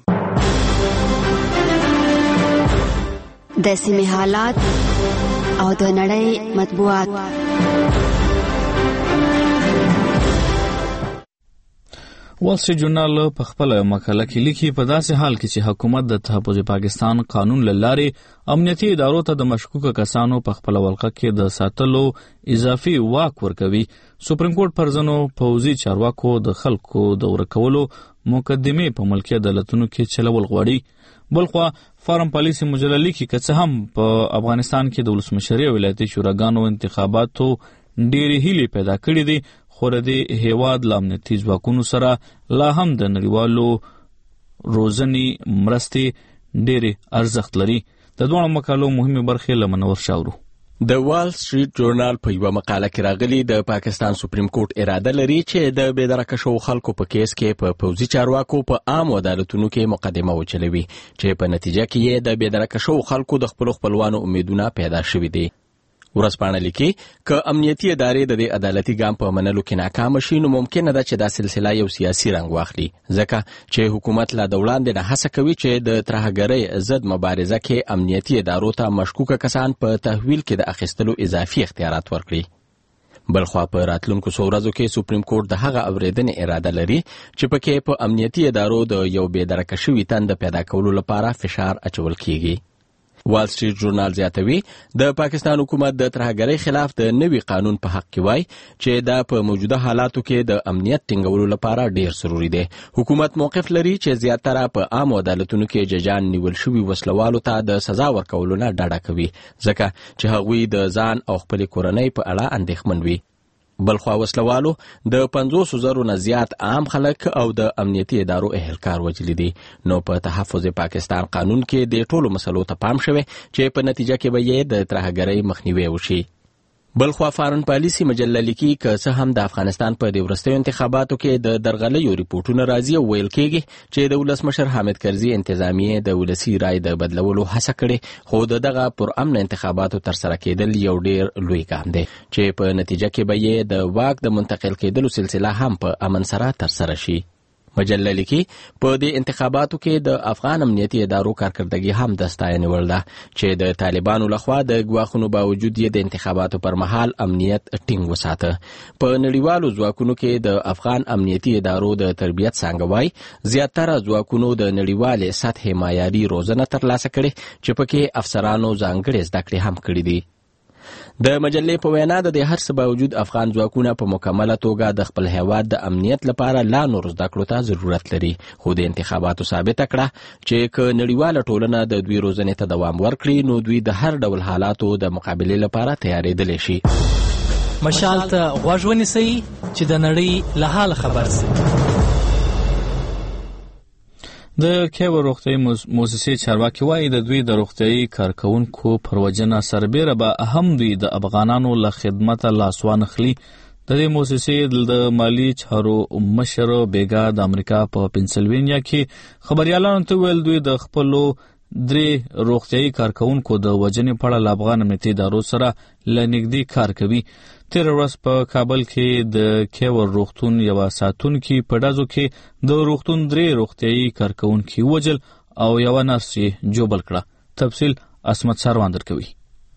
Speaker 8: د سیمې حالات او د نړۍ مطبوعات.
Speaker 4: وال سټریټ جورنال په خپل مقاله کې لیکي په داسې حال کې چې حکومت د تحفظ پاکستان قانون لاره امنیتي ادارو ته د مشکوکه کسانو په خپل ولقه کې د ساتلو اضافي واک ورکوي. سپریم کورټ پر ځنو پوځي چارواکو د خلکو د ورکولو مقدمه په ملکي عدالتونو کې چلول غواړي. بلخوا فارم پالیسي مجله لیکي که څه هم په افغانستان کې د ولسمشرۍ او ولایتي شوراګانو انتخاباتو ډېرې هیلې پیدا کړې دي، خو د هیواد له امنیتي ځواکونو سره لا هم د نړیوالو روزنې مرستې ډېرې ارزښت لري. د دواړو مقالو مهمې برخې له منور شاورو.
Speaker 21: د وال سټریټ ژورنال په یوه مقاله کې راغلي د پاکستان سپریم کورټ اراده لري چې د بېدرکه شوو خلکو په کیس کې په پوځي چارواکو په عامو عدالتونو کې مقدمه وچلوي، چې په نتیجه کې یې د بېدرکه شوو خلکو د خپلو خپلوانو امیدونه پیدا شوي دي. ورځپاڼه لیکي که امنیتي ادارې د دې عدالتي ګام په منلو کې ناکامه شي نو ممکنه ده چې دا سلسله یو سیاسي رنګ واخلي، ځکه چې حکومت لا د وړاندې نه هڅه کوي چې د ترهګرۍ ضد مبارزه کې امنیتي ادارو ته مشکوکه کسان په تحویل کې د اخیستلو اضافي اختیارات ورکړي. بلخوا په راتلونکو څو ورځو کې سپریم کورټ د هغه اورېدنې اراده لري چې پکې په امنیتي ادارو د یو بېدرکه شوي تند پیدا کولو لپاره فشار اچول کیږي. وال سټریټ ژورنال زیاتوي د پاکستان حکومت د ترهګرۍ خلاف د نوي قانون په حق کې وای چې دا په موجوده حالاتو کې د امنیت ټینګولو لپاره ډیر ضروري دی. حکومت موقف لري چې زیاتره په عامو عدالتونو کې ججان نیول شوي وسلوالو ته د سزا ورکولو نه ډډه کوي، ځکه چې هغوی د ځان او خپلې کورنۍ په اړه اندېښمن وي. بلخوا وسلوالو د 500,000 نه زیات عام خلک او د امنیتي ادارو اهلکار وجلی دي. نو په تحفظ پاکستان قانون کې د ټولو مسلو ته پام شوی چې په نتیجه کې به یې د ترهګرۍ مخنیوي وشي. بلخوا فارن پالیسي مجله لیکي که څه هم د افغانستان په د وروستیو انتخاباتو کې د درغلیو ریپورټونه راځي او ویل کېږي چې د ولسمشر حامد کرزي انتظامیې د ولسي رای د بدلولو هڅه کړې، خو دغه پرامن انتخاباتو ترسره کېدل یو ډیر لوی ګام دی چې په نتیجه کې به یې د واک د منتقل کېدلو سلسله هم په امن سره ترسره شي. مجله لیکي په دې انتخاباتو کې د افغان امنیتي ادارو کارکردګي هم د ستاینې وړ ده چې د طالبانو لخوا د ګواښونو باوجود یې د انتخاباتو پر مهال امنیت ټینګ وساته. په نړیوالو ځواکونو کې د افغان امنیتي ادارو د تربیت څانګه وای زیاتره ځواکونو د نړیوالې سطحې معیاري روزنه ترلاسه کړې چې پکې افسرانو ځانګړې زده کړې هم کړې دي. د مجلې په وینا د هر څه باوجود افغان ځواکونه په مکمله توګه د خپل هیواد د امنیت لپاره لا نور زده کړو ته ضرورت لري، خو د انتخاباتو ثابته کړه چې که نړیواله ټولنه د دوی روزنې ته دوام ورکړي نو دوی د هر ډول حالاتو د مقابلې لپاره تیارېدلی شي.
Speaker 20: مشال ته غوږ ونیسئ چې د نړۍ له حال خبر شئ.
Speaker 4: د کیور روغتیايي مؤسسې چارواکي وایي د دوی د روغتیايي کارکونکو پر وجنه سربیره به هم دوی د افغانانو له خدمته لاس وانخلي. د دې مؤسسې د مالی چارو مشر بیګا د امریکا په پنسلوینیا کې خبريالانو ته ویل دوی د خپلو 3 روغتیايي کارکونکو د وجنې په اړه افغان امنیتي ادارو سره لنګدي کار کوي. تیر ورځ په کابل کې د کیور روغتون یو ساتونکي په ډزو کې د روغتون 3 روغتیايي کارکونکي وجل او یو نرس یې جوبل کړه. تفصیل اسمت سروان درکوي.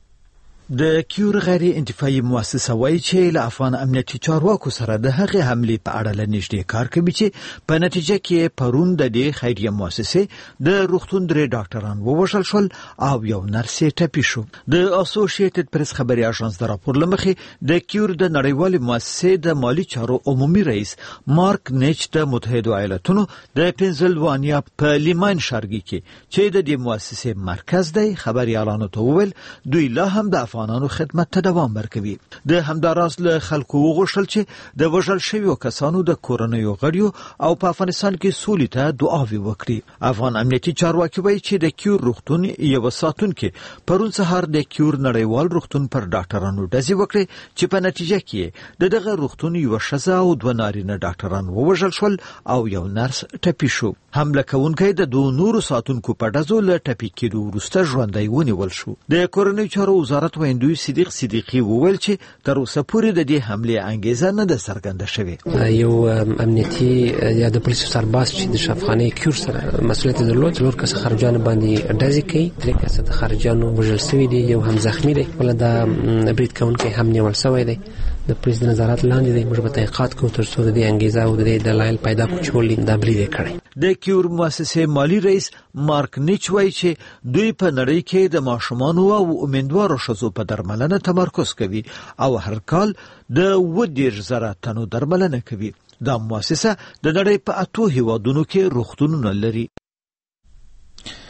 Speaker 7: د کیور غیر انتفاعي مؤسسه وایي چې له افغان امنیتي چارواکو سره د هغې حملې په اړه لنږدې کار کوي چې په نتیجه کې پرون د دې خیریه مؤسسې د روغتون 3 ډاکټران ووژل شول او یو نرس یې ټپي شو. د اسوسییټډ پریس خبري اژانس د راپور له مخې د کیور د نړیوالې مؤسسې د مالی چارو عمومي رئیس مارک نیچ د متحده ایالاتونو د پنسلوانیا په لیمان ښارګي کې چې د دې مؤسسې مرکز دی خبريالانو ته وویل دوی لا هم د افغانانو خدمت ته دوام ورکوي. د همداراز له خلکو وغوښتل چې د وژل شویو کسانو د کورنیو غړیو او په افغانستان کې سولې ته دعاوې وکړي. افغان امنیتي چارواکي وایي چې د کیور روغتون یو ساتونکي پرون سهار د کیور نړیوال روغتون پر ډاکټرانو ډزې وکړې چې په نتیجه کې دغه روغتون یو ښځه او 2 نارینه ډاکټران ووژل شول او یو نرس ټپي شو. حمله کوونکی د 2 نورو ساتونکو په ډزو له ټپي کېدو وروسته ژوندی ونیول شو. د کورنیو چارو وزارت ویندوی صدیق صدیقي وویل چې تر اوسه پورې د دې حملې انګیزه نه ده څرګنده شوې.
Speaker 9: یو امنیتي یا د پولیسو سرباز چې د اشرف کیور سره مسؤلیت درلود 4 کس خارجان باندې ډزې کوي، 3 کس د خارجانو وژل شوي دي، یو هم زخمی دی، بل د برید کوونکی هم نیول شوی دی. د پولیس د نظارت لاندې دی. موږ به تحقیقات کوو تر څو د دې انګیزه او د دې دلایل پیدا کړو چې ولې دا برید کړی.
Speaker 7: د کیور مؤسسې مالی رئیس مارک نیچ وایي چې دوی په نړۍ کې د ماشومانو او امیندوارو ښځو په درملنه تمرکز کوي او هر کال د 10,000 تنو درملنه کوي. دا مؤسسه د نړۍ په 8 هیوادونو کې روغتونونه لري.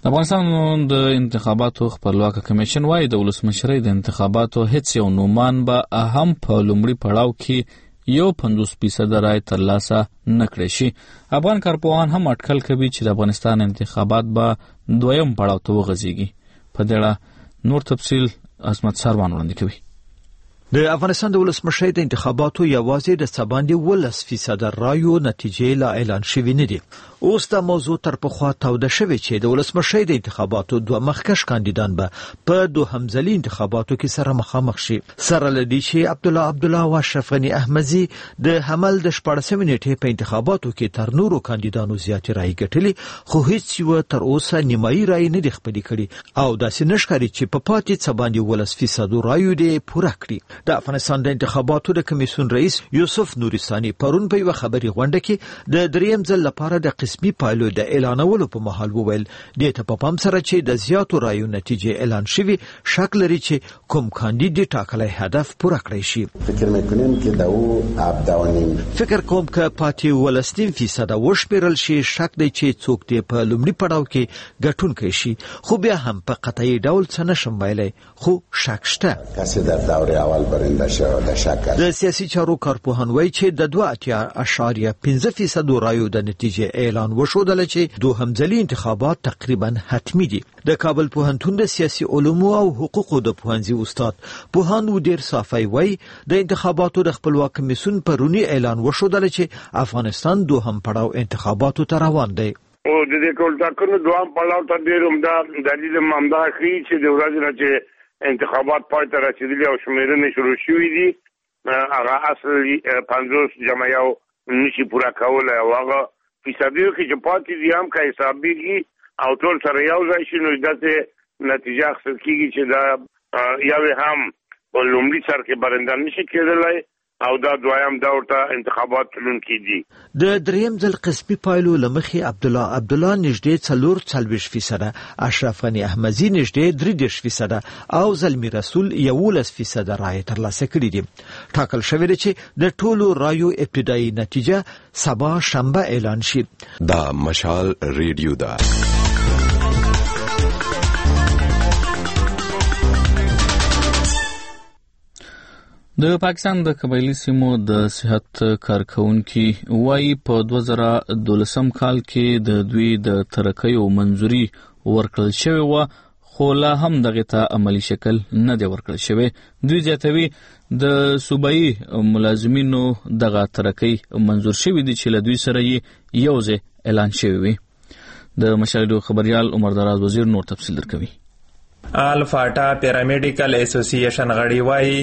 Speaker 4: افغانستان د انتخاباتو خپلواک کمیشن وايي د ولسمشرۍ د انتخاباتو هیڅ یو نومان به هم په لومړي پړاو کې 50% رای ترلاسه نکړي شي. افغان کارپوهان هم اټکل کوي چې د افغانستان انتخابات به دویم پړاو ته وغځيږي. په دې اړه نور تفصیل عصمت سروان وړاندې کوي.
Speaker 7: د افغانستان د ولسمشرۍ د انتخاباتو یوازې د سباندې 10% رایو نتیجې لا اعلان شوې نه دي. اوس دا موضوع تر پخوا توده شوې چې د ولسمشرۍ د انتخاباتو دوه مخکښ کاندیدان به په دوهم ځلي انتخاباتو کې سره مخامخ شي. سره لدی چې عبدالله او اشرف غنی احمدزي د حمل د 14 نیټې په انتخاباتو کې تر نورو کاندیدانو زیات رای ګټلي، خو هیڅ یو تر اوسه نیمایي رای نه دی خپل کړي او داسې نشکاري چې په پاتې سباندې 10% رایو دی پوره کړي. د افغانستان د انتخاباتو د کمیسیون رئیس یوسف نورستاني پرون په یو خبري غونډه کې د دریم ځل لپاره د قسمي پایلو د اعلانولو په مهال وویل د ته په پام سره چې د زیاتو رایو نتیجې اعلان شوي شک لري چې کوم کاندید ټاکلی هدف پوره کړی شي. فکر کوم که پاتې 13% وشمیرل شي شک دی چې څوک دې په لومړي پړاو کې ګټونکی شي، خو بیا هم په قطعي ډول څه نشم ویلی، خو شک شته. د سیاسي چارو کارپوهان وایي چې د 2.5% رایو د نتیجې اعلان وشودل چې دوهم ځلي انتخابات تقریبا حتمی دي. د کابل پوهنتون د سیاسي علومو او حقوقو د پوهنځي استاد پوهان ودیر صافی وایي د انتخاباتو د خپلواک کمیسیون پرونی اعلان وشودل چې افغانستان دوهم پړاو انتخاباتو ته روان دی.
Speaker 5: او د دې ټول ټاکنو دوهم پړاو ته ډېر عمده دلیل ممدا خي چې د ورځې نه چې انتخابات پای ته رسیدلي او شمیرنې شروع شوې دي، هغه اصلي 50 جمع یو نشي پوره کولی او هغه فیصدیو کې چې پاتې دي هم که حسابېږي او ټول سره یو ځای شي نو داسې نتیجه اخیستل کېږي چې دا یوې هم په لومړي سر کې برنده نشي کېدلی او دا دویم دور ته انتخابات تلونکي دي.
Speaker 7: د دریم ځل قسمي پایلو له مخې عبدالله نږدې 4%، اشرف غنی احمدزي نږدې 3% او زلمی رسول 11% رای ترلاسه کړي دي. ټاکل شوی دی چې د ټولو رایو ابتدایي نتیجه سبا شنبه اعلان شي.
Speaker 10: دا مشال ریډیو ده.
Speaker 4: د پاکستان د قبایلی سیمو د صحت کارکونکو وايي په 2012 کال کې د دوی د ترقیو منځوري ورکړل شوی و، خو لا هم دغه ته عملی شکل نه دی ورکړل شوی. دوی زیاتوي د صوبایي ملازمینو دغه ترقی منځور شوی دي چې له دوی سره یې یو ځای اعلان شوی وي. د مشاهدو خبريال عمر دراز وزیر نور تفصیل درکوي.
Speaker 11: الفاټا پیرامیډیکل اسوسییشن غړي وایي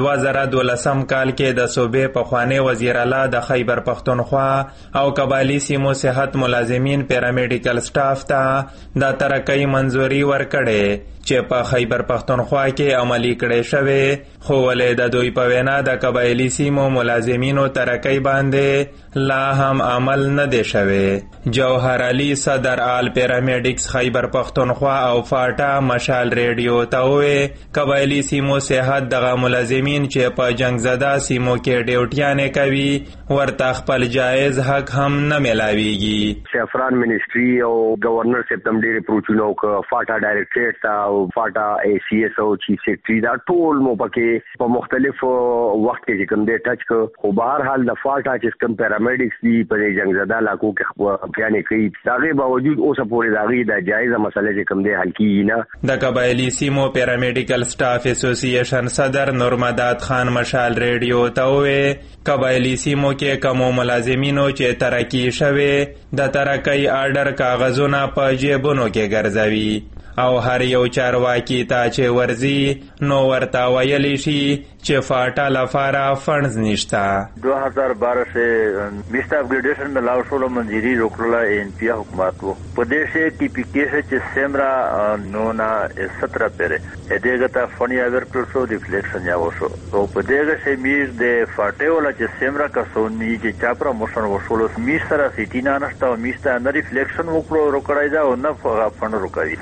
Speaker 11: 2012 کال کې د صوبې پخوانی وزیر اعلی د خیبر پختونخوا او قبایلی سیمو صحت ملازمین پیرامیډیکل سټاف ته د ترقی منځوري ورکړې چې په خیبر پختونخوا کې عملی کړي شوی، خو ولې د دوی په وینا د قبایلی سیمو ملازمینو ترقی باندې لا هم عمل نه دی شوی. جوهر علي صدر آل پیرامیډیکس خیبر پختونخوا او فاټا مشال ریډیو ته وې قبایلی سیمو صحت دغه ملازمین چې په جنگ زده سیمو کې ډیوټیانې کوي ورته خپل جایز حق هم نه ملاویږي.
Speaker 12: شفران منیسټری او گورنر سپتم ډیر پروچونو ک فاټا ډایریکټریټ تا او فاټا ای سی ایس او چیف سیکریټری دا ټول مو پکې په مختلف وخت کې کوم دې ټچ کو، خو بهر حال د فاټا چې کوم پیرامیډیکس دی په جنگ زده علاقو کې بیان کوي دغه باوجود اوسه پورې دغه د جایزه مسله چې کوم دې حل کیږي نه.
Speaker 11: د قبایلی سیمو پیرامیډیکل سټاف اسوسییشن صدر نورمداد خان مشال ریډیو ته وې قبایلی سیمو کې کوم ملازمینو چې ترقی شوه د ترقی آرډر کاغذونه په جیبونو کې ګرځوي او هر یو چارواکي ته چې ورزي نو ورته ویلی شي چې فاټا لپاره فنډز نشته.
Speaker 13: 2012 سے میسٹ اپگریڈیشن میں لاؤ شولو منظوری روکلا این پی حکومت کو پدیش سے ٹی پی کے سے چې سیمرا نونا 17 پیره ادهګه ته فنی اگر پرسو ریفلیکشن یا وشو او پدیګه سے میز د فاټه ولا چې سیمرا کا سونی چې چاپرا موشن وشولو میز سره سیټینا نشته او میز ته نه ریفلیکشن وکړو روکړای دا او نه فند روکای فراموشن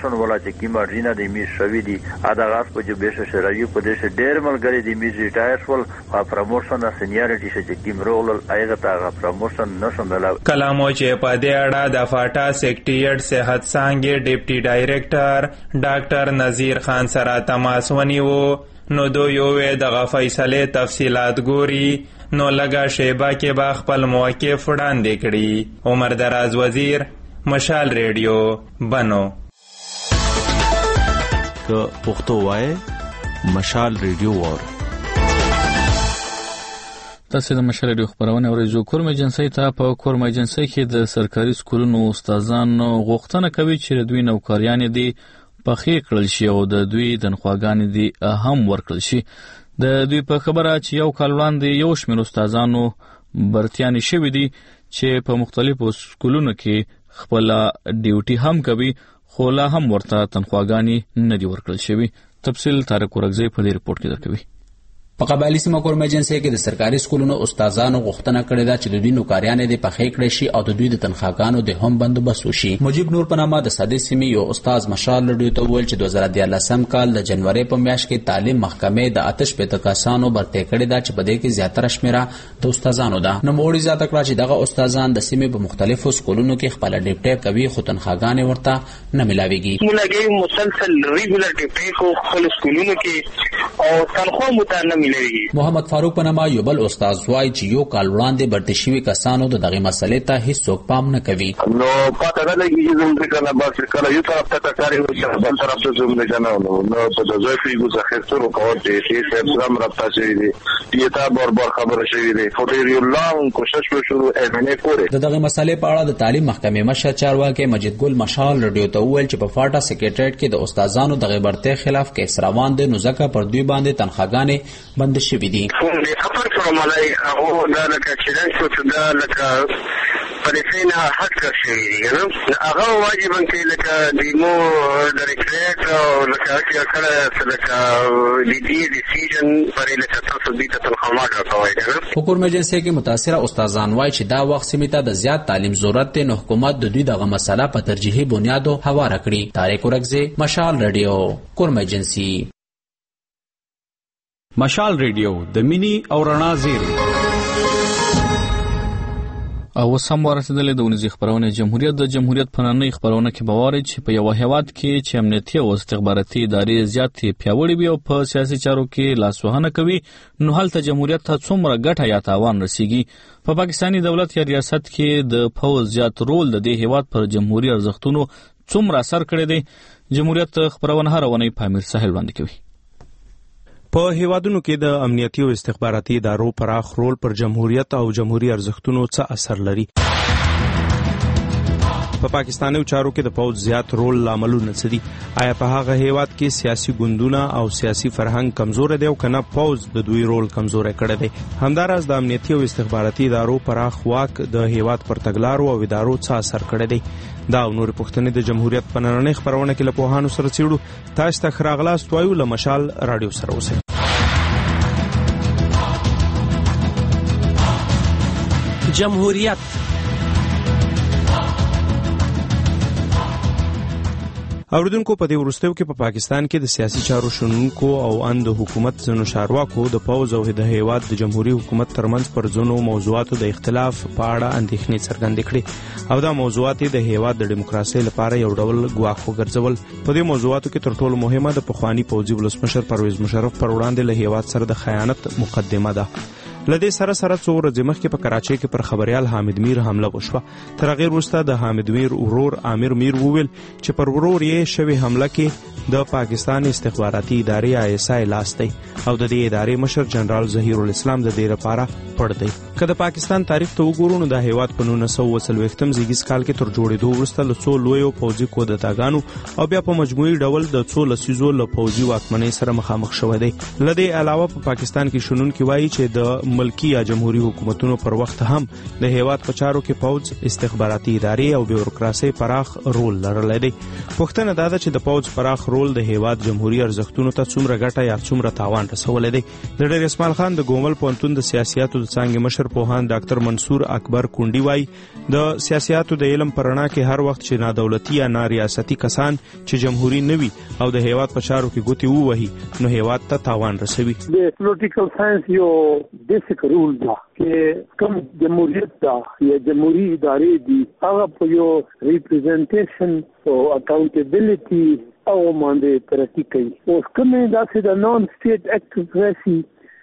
Speaker 13: پروموشن ولا چې کیما ډینا د می شوی دی ادا غاس په جو بهشه شرایو په دې ډېر ملګری دی می ریټایر شول او پروموشن سینیارټی چې کیم رول ایغه تا پروموشن نشو ملا
Speaker 11: کلامو چې په دې اړه د فاټا سیکریټریټ صحت څانګې ډیپټي ډایریکټر ډاکټر نذیر خان سره تماس ونیو نو دوی د فیصله تفصيلات ګوري نو لگا شیبه کې با خپل موقف وړاندې کړي. عمر دراز وزیر، مشال ریډیو بنو.
Speaker 21: که پښتو وای مشال ریډیو وور.
Speaker 4: تاسو د مشال ریډیو خبرونه اورئ. کورم ایجنسی ته په کورم ایجنسی کې د سرکاري سکولونو استادانو غوښتنه کوي چې دوی نوکریان دي پخې کړل شي او د دوی تنخواګانې دي هم ورکړل شي. د دوی په خبره چې یو کال وړاندې یو شمېر استادانو برتیانې شوي دي چې په مختلفو سکولونو کې خپل ډیوټي هم کوي خو لا هم ورته تنخواګانې نه دي ورکړل شوي. تفصیل طارق ورغزی په دې رپورټ کې درکوي.
Speaker 3: په قبایلی سیمه کورم ایجنسی کې د سرکاري سکولونو استادانو غوښتنه کړې ده چې د دوی نوکریان دې پخې کړي شي او د دوی د تنخواګانو د هم بندوبست وشي. مجيب نور په نامه د ساده سیمې یو استاد مشال لډیو ته ویل چې 2013 کال د جنوري په میاشت کې تعلیم محکمې د آتش په تکاسانو برته کړې ده چې په دې کې زیاتره شمیره د استادانو ده. نو موړي زیاته کړه چې دغه استادان د سیمې په مختلفو سکولونو کې خپل ډیپټي کوي خو تنخواګانې ورته نه ملاويږي.
Speaker 14: موږ مسلسل ریګولر ډیپټي کو خپل سکولونو کې او تنخوا متانه ملاويږي.
Speaker 3: محمد فاروق په نامه یو بل استاد وایي چې یو کال وړاندې برته شوي کسانو د دغه مسلې ته هیڅ پام نه کوي.
Speaker 14: نو پته نه لګي چې زموږ کنه بس کله یو طرف ته کاری وي چې بل طرف ته زموږ کنه نو په دغه فیګو ځخه ستورو کوي چې سم راځي چې دی تا بار خبره شوی دی فوټیر یو لانګ کوشش وشو ایمنه کوي.
Speaker 3: دغه مسلې په اړه د تعلیم محکمې مشر چارواکي مجید ګل مشال رډیو ته ویل چې په فاټا سیکریټریټ کې د استادانو دغه برته خلاف کیس روان دي نو ځکه پر دوی باندې تنخواګانې بند شوي دي.
Speaker 14: خبر کوم علی هغه دا لکه چې څه دا لکه پرېفینا حق شوی دی نو هغه واجب انکه لکه دیمو ډایریکټر او لکه چې کله لکه دی ډیسیژن پرې لکه تاسو دې ته تنخوا کوي.
Speaker 3: حکومت ایجنسی کې متاثره استادان وایي چې دا وخت سیمه ته د زیات تعلیم ضرورت دی نو حکومت د دوی دغه مسله په ترجیحي بنیادو هواره کړي. طارق ورغزی، مشال رادیو، کورم ایجنسی.
Speaker 21: مشال ریډیو د مینی او رڼا زیر.
Speaker 4: او سم ورسېدلې د ونیزي خبرونه جمهوریت په نننۍ خبرونه کې باوري چې په یو هیواد کې چې امنیتي او استخباراتي ادارې زیاتې پیاوړې وي او په سیاسي چارو کې لاسوهنه کوي نو هلته جمهوریت ته څومره ګټه یا تاوان رسیږي. په پاکستاني دولت یا ریاست کې د فوج زیات رول د دې هیواد پر جمهوریت ارزښتونو څومره اثر کړی دی جمهوریت خبرونه هرونه په امیر ساحل وړاندې کوي.
Speaker 23: په هیوادونو کې د امنیتي او استخباراتي ادارو پراخ رول پر جمهوریت او جمهوریت ارزښتونو څه اثر لري. په پاکستاني چارو کې د پوز زیات رول لاملونه څه دي؟ آیا په هغه هیواد کې سیاسي ګوندونه او سیاسي فرهنګ کمزور دی او کنه پوز د دوی رول کمزور کړی دی؟ همدارس د امنیتي او استخباراتي ادارو پراخ واک د هیواد پر تګلارو او ادارو څه اثر کړی دی؟ دا نور پښتنې د جمهوریت په نننۍ خبرونه کې له پوهانو سره څېړو. تاسو ته خراغلاست وایو له مشال رادیو سره اوسئ.
Speaker 20: جمهوریت
Speaker 23: اوریدونکو په دې وروستیو کې په پاکستان کې د سیاسي چارو شنونکو او اند حکومت ځنو چارواکو د پوز او د هیواد د جمهوریت حکومت ترمنځ پر ځینو موضوعاتو د اختلاف په اړه اندېښنې څرګندې کړې او دا موضوعات د هیواد د دیموکراسي لپاره یو ډول ګواښ وګرځول. په دې موضوعاتو کې تر ټولو مهمه د پخوانی پوځي ولسمشر پرویز مشرف پر وړاندې له هیواد سره د خیانت مقدمه ده. لدې سره څو ورځې مخکې په کراچۍ کې پر خبريال حامد میر حمله وشوه. تر هغې وروسته د حامد میر ورور عامر میر وویل چې پر ورور یې شوی حمله کې د پاکستان استخباراتي ادارې ISI لاس دی او د دې ادارې مشر جنرال ظهیر الاسلام د دې لپاره پړ دی. که د پاکستان تاریخ ته وګورو نو د هیواد په 1940 زیږیز کال کې تر جوړېدو وروسته له څو لویو پوځي کودتاګانو او بیا په مجموعي ډول د څو لسیزو له پوځي واکمنۍ سره مخامخ شوی دی. لدې علاوه په پاکستان کې شنونکي وایي چې د
Speaker 1: ملکی یا جمهوریت حکومتونو پر وخت هم د هیواد په چارو کې پوز، استخباراتي ادارې او بیوروکراسي پراخ رول لرلی دی. پوښتنه دا ده چې د پوز پراخ رول د هیواد جمهوریت ارزښتونو ته څومره ګټه یا څومره تاوان رسولی دی. د ډېر اسماعیل خان د ګومل پوهنتون د سیاسیاتو د څانګې مشر پوهاند ډاکټر منصور اکبر کونډي وایي د سیاسیاتو د علم په رڼا کې هر وخت چې نادولتي یا ناریاستي کسان چې جمهوریت نه وي او د هیواد په چارو کې ګوتې ووهي نو هیواد ته تاوان رسوي.
Speaker 16: د پولیټیکل ساينس یو بیسیک رول دا چې کوم جمهوریت دا یا جمهوریت ادارې دي هغه په یو ریپرزنټیشن او اکاونټیبিলিټي او باندې ترقی کوي. اوس کومه داسې د نان سټیټ اکټ راسي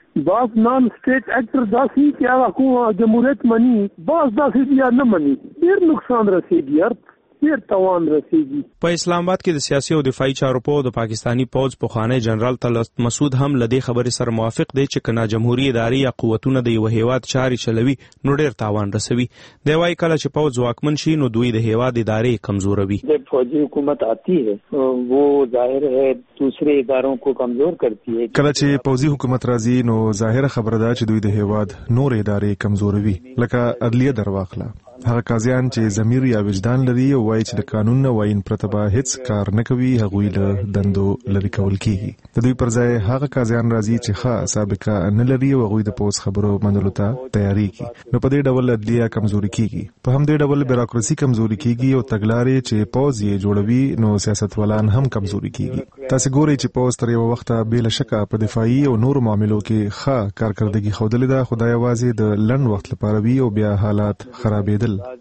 Speaker 16: باز نان سټیټ اکټر داسې چې هغه کوم جمهوریت مني باز داسې یا نه مني ډیر نقصان رسیږي ډیر تاوان رسیږي.
Speaker 1: په اسلام آباد کې د سیاسي او دفاعي چارو په د پاکستانی پوز پخوانی جنرال طلعت مسعود هم لدې خبرې سره موافق دی چې کنا جمهوریت ادارې یا قوتونه د یو هیواد چاري چلوي نو ډیر تاوان رسوي. دی وايي کله چې پوز واکمن شي نو دوی د هیواد ادارې کمزوروي.
Speaker 16: जब फौजी हुकूमत आती है वो जाहिर है दूसरे इदारों को कमजोर करती है.
Speaker 17: کله چې پوزي حکومت راځي نو ظاهر خبره ده چې دوی د هیواد نور ادارې کمزوروي لکه عدلیه درواخله. هغه قاضیان چې ضمیر یا وجدان لري او وایي چې د قانون نه واین پرتبه هیڅ کار نه کوي هغوی له دندو لري کول کیږي. د دوی پر ځای هغه قاضیان راځي چې ښه سابقه نه لري او هغوی د پوز خبرو منلو ته تیاری کوي. نو په دې ډول عدلیه کمزوري کیږي. په همدې ډول بیروکراسي کمزوري کیږي او تګلارې چې پوز یې جوړوي نو سیاستوالان هم کمزوري کیږي. تاسو ګورئ چې پوز تر یو وخت بلا شک په دفاعي او نور معاملو کې ښه کارکردګي خوندلې ده خدای یوازې د لنډ وخت لپاره وي او بیا حالات خرابېدل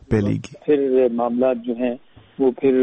Speaker 16: फिर मामलात जो हैं वो फिर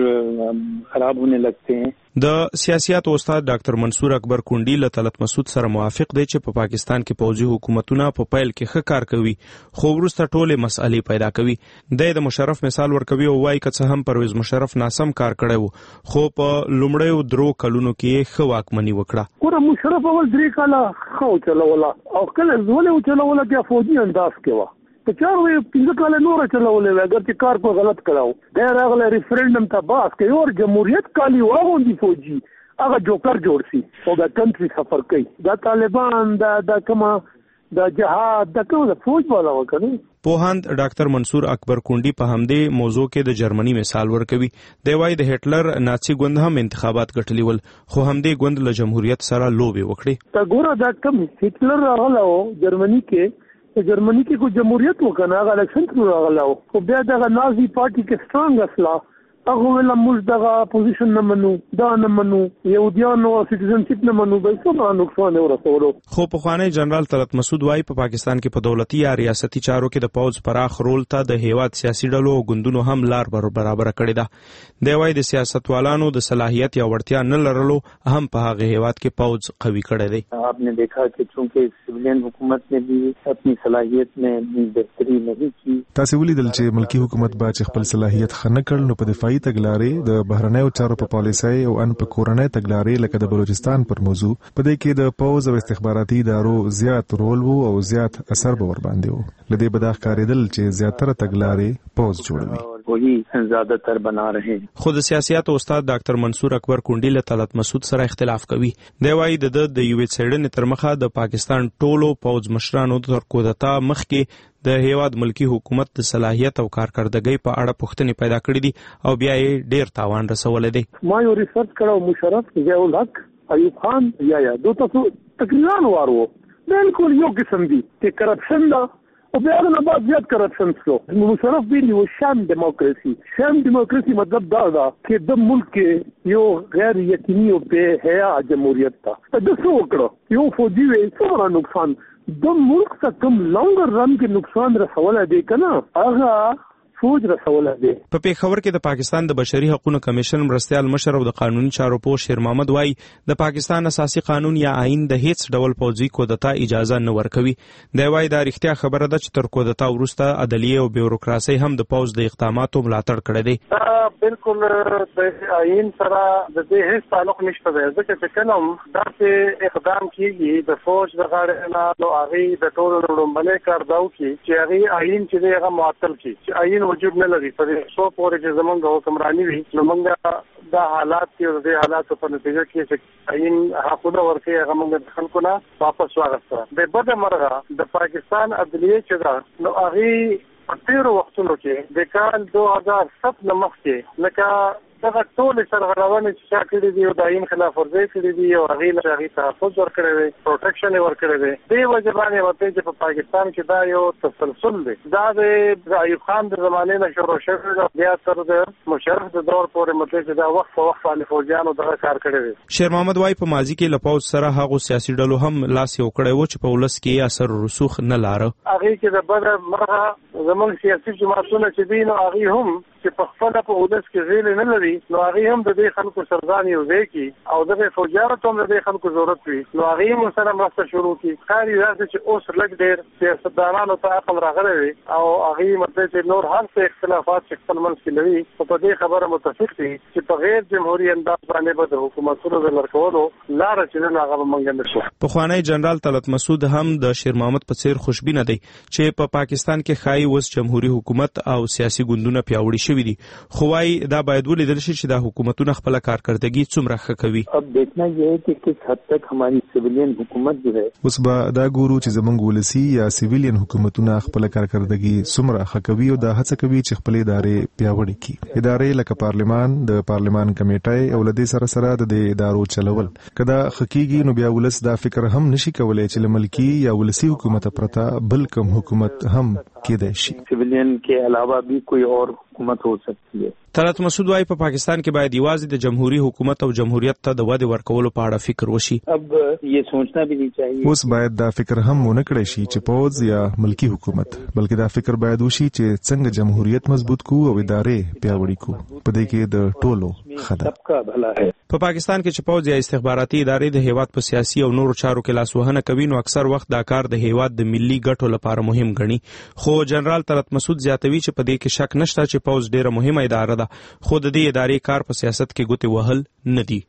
Speaker 16: खराब होने लगते हैं.
Speaker 1: د سیاسياتو استاد ډاکټر منصور اکبر کونډي له طلعت مسعود سره موافق دی چې په پاکستان کې پوځي حکومتونه په پیل کې ښه کار کوي خو وروسته ټولې مسئلې پیدا کوي. د مشرف مثال ورکوي او وايي که څه هم پرویز مشرف ناسم کار کړی وو خو په لومړیو درو کلونو کې ښه واکمني وکړه.
Speaker 16: ګوره مشرف اول 3 کاله ښه چلوله او کله زولې چلوله بیا فوجي انداز کې و. په چارو 15 کال نور چلولې اگر چې کار په غلط کړاو دا راغله ریفرندم ته باس کوي او جمهوریت کالی واغوندي فوجي هغه جوکر جوړ شي او د کنټري سفر کوي دا طالبان دا کما د جهاد د کوم فوج والا وکړي.
Speaker 1: پوهاند ډاکټر منصور اکبر کونډي په همدې موضوع کې د جرمني مثال ورکوي. دی وايي د هټلر نازي ګوند هم انتخابات ګټلی ول خو همدې ګوند له جمهوریت سره لوبي وکړي.
Speaker 16: تا ګوره دا کوم هټلر راغله جرمني کې جرمنی کې کو جمهوریت وکنه هغه الیکشن تر راغلاو خو بیا دغه نازي پارټي کې سترونګ اصلا هغه ولا موږ دغه پوزیشن نه منو دا نه منو یهودیان او سټیزنشپ نه منو به څه نقصان ورسولو.
Speaker 1: خو په خوانی جنرال طلعت مسعود وايي په پاکستان کې په دولتي یا ریاستي چارو کې د پوز پراخ رول ته د هیواد سیاسي ډلو او ګوندونو هم لار برابر کړی ده. دی وايي د سیاستوالانو د صلاحیت یا وړتیا نه لرلو هم په هغه هیواد کې پوز قوي کړی دی.
Speaker 16: آپ نے دیکھا کہ چونکہ سویلین حکومت نے بھی اپنی صلاحیت میں بہتری نہیں کی.
Speaker 17: تاسو ولیدل چې ملکی حکومت با چې خپل صلاحیت خنه کړ نو په دفاعي تګلارې د بهرنیو چارو په پالیسۍ او ان په کورنۍ تګلارې لکه د بلوچستان پر موضوع په دې کې د پوز او استخباراتي ادارو زیات رول وو او زیات اثر به ور باندې وو. لدې بداخ کاریدل چې زیاتره تګلارې پوز جوړوي
Speaker 16: وہی زیادہ تر بنا رہے ہیں.
Speaker 1: خود سیاسياتو استاد ډاکټر منصور اکبر کونډي له طلعت مسعود سره اختلاف کوي. دی وايي د یوې څېړنې تر مخه د پاکستان ټولو پوز مشرانو تر کودتا مخکې د هیواد ملکی حکومت د صلاحیت او کارکردګۍ په اړه پوښتنې پیدا کړې دي او بیا یې ډیر تاوان رسولی دی.
Speaker 16: ما یو ریسرچ کړو مشرف ضیاء الحق ایوب خان یا دوی تقریبا وارو بالکل یو قسم دي چې کرپشن دا او بیا نه بعد زیات کرپشن سلو مشرف ویلی و شام دیموکراسي مطلب دا چې د ملک یو غیر یقیني او بے حیا جمهوریت تا د څه وکړو یو فوجي وې څومره نقصان د ملک ته کم لانګر رن کې نقصان رسوله دی کنه هغه فوج رسوله دی.
Speaker 1: په پیښور کې د پاکستان د بشري حقوقو کمیشن مرستیال مشر او د قانوني چارو پوه شیر محمد وايي د پاکستان اساسي قانون یا آئین د هیڅ ډول پوځي کودتا اجازه نه ورکوي. دی وايي دا رښتیا خبره ده چې تر کودتا وروسته عدلیه او بیوروکراسي هم د پوځ د اقداماتو ملاتړ کړی دی.
Speaker 16: بالکل د آئین سره د دې هیڅ تعلق نشته دی ځکه چې کله داسې اقدام کیږي د فوج د غاړې نه نو هغه د ټولو لومړنی کار دا وکړي چې هغه آئین چې هغه معطل کړي چې آئین وجود نه لري په څو پورې چې زمونږ حکمرانی وي نو موږ دا حالات کې د حالاتو په نتیجه کې چې عین حقوق ورکړي هغه موږ خلکو نه واپس واغسته. د بده مرغه د پاکستان عدلیه چې دا نو هغه په تیر وختونو کې د کال 2007 نه مخکې لکه دغه ټول سرغړونې چې چا کړي دي او دایم خلاف ورزي کړي دي او هغه تحفظ ورکړي دي، پروټیکشن ورکړي دي. دې وجه باندې وته چې په پاکستان کې دا یو تسلسل دی. دا د ایوب خان د زمانې نه شروع شوی دی، بیا تر د مشرف د دور پورې مدته چې دا وخت په وخت باندې فوجیانو دغه کار کړی دی.
Speaker 1: شیر محمد وای په ماضي کې لپاوز سره هغه سیاسي ډلو هم لاس یو کړی و چې په ولس کې اثر رسوخ نه لاره.
Speaker 16: هغه کې د بده مرغه زموږ سیاسي جماعتونه چې دین او هغه هم چې په خپل په ولس کې غیل نه لري، نو هغه هم د دې خلکو سرګان یو ځای کی او دغه فوجیانو ته د دې خلکو ضرورت وي، نو هغه هم سره مرسته شروع کی. خاري راځي چې اوس لږ ډېر سیاستدانانو ته عقل راغلی وي او هغه مطلب چې نور هر څه اختلافات چې خپل منځ کې لري په دې خبره متفق دي چې په غیر جمهوریت انداز باندې به د حکومتونو د لړکولو لار چې نه هغه مونږ نه شو.
Speaker 1: په خوانی جنرال طلعت مسعود هم د شیر محمد په څیر خوشبینه دی چې په پاکستان کې خای وس جمهوریت حکومت او سیاسي ګوندونه پیاوړي شوي دي، خو وايي دا باید ولیدل شي چې د حکومتونو خپل کارکردګي څومره ښه کوي.
Speaker 15: अब देखना ये है कि किस हद तक हमारी सिविलियन हुकूमत जो है
Speaker 17: اوس به دا ګورو چې زمونږ ولسی یا سیویلین حکومتونه خپل کارکردګي څومره ښه کوي او دا هڅه کوي چې خپل ادارې پیاوړې کړي. ادارې لکه پارلیمان، د پارلیمان کمیټه او لدې سره سره د ادارو چلول کدا حقيقي نو بیا ولس دا فکر هم نشي کولای چې ملکی یا ولسی حکومت پرتا بل کوم حکومت هم کېدای شي.
Speaker 15: सिविलियन के अलावा भी कोई और हुकूमत हो सकती है.
Speaker 1: طلعت مسعود وايي په پاکستان کې باید یوازې د جمهوریت حکومت او جمهوریت ته د وده ورکولو په اړه فکر وشي.
Speaker 15: अब ये सोचना भी नहीं चाहिए.
Speaker 17: اوس باید دا فکر هم ونه کړی شي چې پوز یا ملکی حکومت، بلکې دا فکر باید وشي چې څنګه جمهوریت مضبوط کو او ادارې پیاوړې کو. په دې کې د ټولو خدای په پاکستان کې چې پوز یا استخباراتي ادارې د هیواد په سیاسي او نورو چارو کې لاسوهنه کوي، نو اکثر وخت دا کار د هیواد د ملي ګټو لپاره مهم ګڼي. خو جنرال طلعت مسعود زیاتوي چې په دې کې شک نشته چې پوز ډیره مهمه اداره ده، خو د دې ادارې کار په سیاست کې ګوتې وهل نه دي.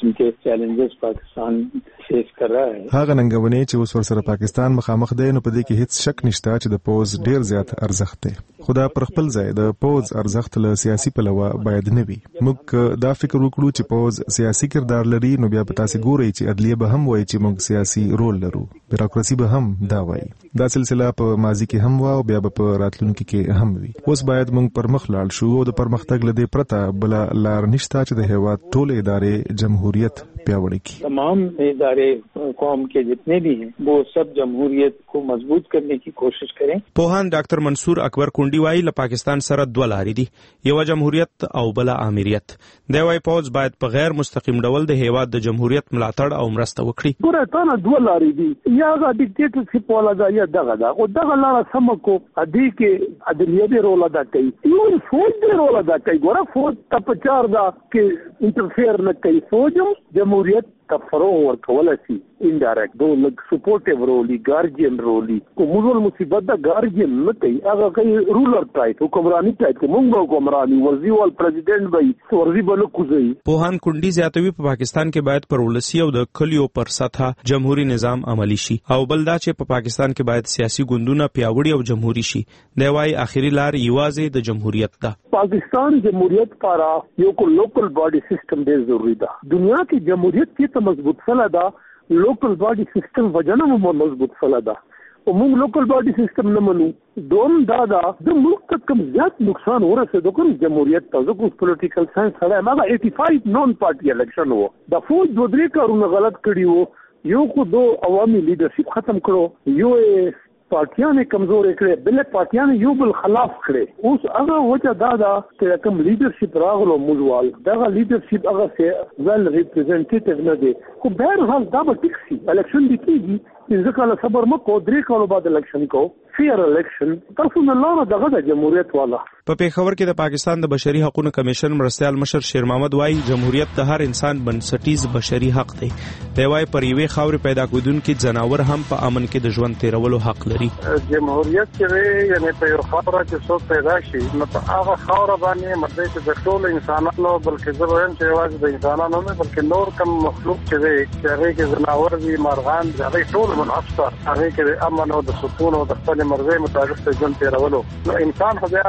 Speaker 17: هغه ننګونې چې اوس ورسره پاکستان مخامخ دی، نو په دې کې هیڅ شک نشته چې د پوز ډیر زیات ارزښت دی. خدا پر خپل ځای د پوز ارزښت له سیاسي پلوه باید نه وي. موږ دا فکر وکړو چې پوز سیاسي کردار لري، نو بیا به تاسو ګورئ چې عدلیه به هم وایي چې موږ سیاسي رول لرو، بیروکراسي به هم دا وایي. دا سلسله په ماضي کې هم و او بیا به په راتلونکي کې هم وي. اوس باید موږ پر مخ لاړ شو او د پرمختګ لدې پرته بل لار نشته چې د هیواد ټول ادارې جمهوریت پیاوړې کړي.
Speaker 15: तमाम ادارے قوم کے جتنے بھی ہیں وہ سب جمہوریت کو مضبوط کرنے کی کوشش کریں.
Speaker 1: پوهان ډاکټر منصور اکبر کونډي وايي له پاکستان سره دوه لارې دي، یو جمهوریت او بل امریت. دی وايي پوز باید په غیر مستقیم ډول د هیواد د جمهوریت ملاتړ او مرسته وکړي.
Speaker 16: ګوره تا نه دوه لارې دي، یا دا ډیکټیټرشپ ولا دا یا دغه او دغه لار سم کو ادي کې عدلیه دی رول ادا کوي، یو فوج دی رول ادا کوي. ګوره فوج ته پچار دا کې انټرفیر نه کوي، فوج جمهوریت تفرو ورکول شي انډایرکټ دو لګ سپورټیو رولي ګارډین رولي کومول مصیبت دا ګارډین نه کوي، هغه کوي رولر ټایپ حکمرانی ټایپ موږ حکمرانی ورزي ول پریزیدنت وي ورزي بل کوزي.
Speaker 1: پوهان کونډي زیاتوي په پاکستان کې باید پر ولسی او د کلیو پر سطح جمهوریت نظام عملی شي او بل دا چې په پاکستان کې باید سیاسي ګوندونه پیاوړي او جمهوریت شي. دی وايي اخیری لار یوازې د جمهوریت ده.
Speaker 16: پاکستان جمهوریت پارا یو کو لوکل باډي سیستم ډیر ضروری ده. دنیا کې جمهوریت کې مضبوط فلا دا لوکل باډي سیستم وجنه مو مضبوط فلا دا او موږ لوکل باډي سیستم نه منو. دوم دا د ملک کم زیات نقصان ورسېدو کوم جمهوریت ته زکو پولیټیکل ساينس سره ما 85 نون پارټي الیکشن وو د فوج دوه درې کارونه غلط کړی وو. یو کو دو عوامي لیډرشپ ختم کړو، یو پارټیانه کمزورې کړې، بل پارټیانه یو بل خلاف کړې. اوس هغه وجه دا چې کوم لیډرشپ راغلو موږ دغه لیډرشپ هغه څه ځل ریپرزنټیټیو نه دی، خو بهر حال دا به ټیک شي. الیکشن دی کیږي، ځکه له صبر مکو 3 کالو بعد الیکشن کو فیر الیکشن تاسو نه لاره دغه د جمهوریت والا.
Speaker 1: په پیښور کې د پاکستان د بشري حقوقو کمیشن مرستيال مشر شیر محمد وايي جمهوریت د هر انسان بنسټیز بشري حق دی. دی وايي پر یوې خاورې پیدا کېدونکو ځناور هم په امن کې د ژوند تیرولو حق لري.
Speaker 16: جمهوریت کې یعنی په یو خاوره کې څوک پیدا شي نو په هغه خاوره باندې مطلب چې د ټول انسانانو بلکې زه وایم چې یوازې د انسانانو نه بلکې نور کوم مخلوق چې دی چې هغه کې ځناور دي، مرغان دي، هغه ټول منحصر هغه کې د امن او د سکون او د خپل مرزي مطابق ژوند تیرولو. نو انسان خو بیا اشرف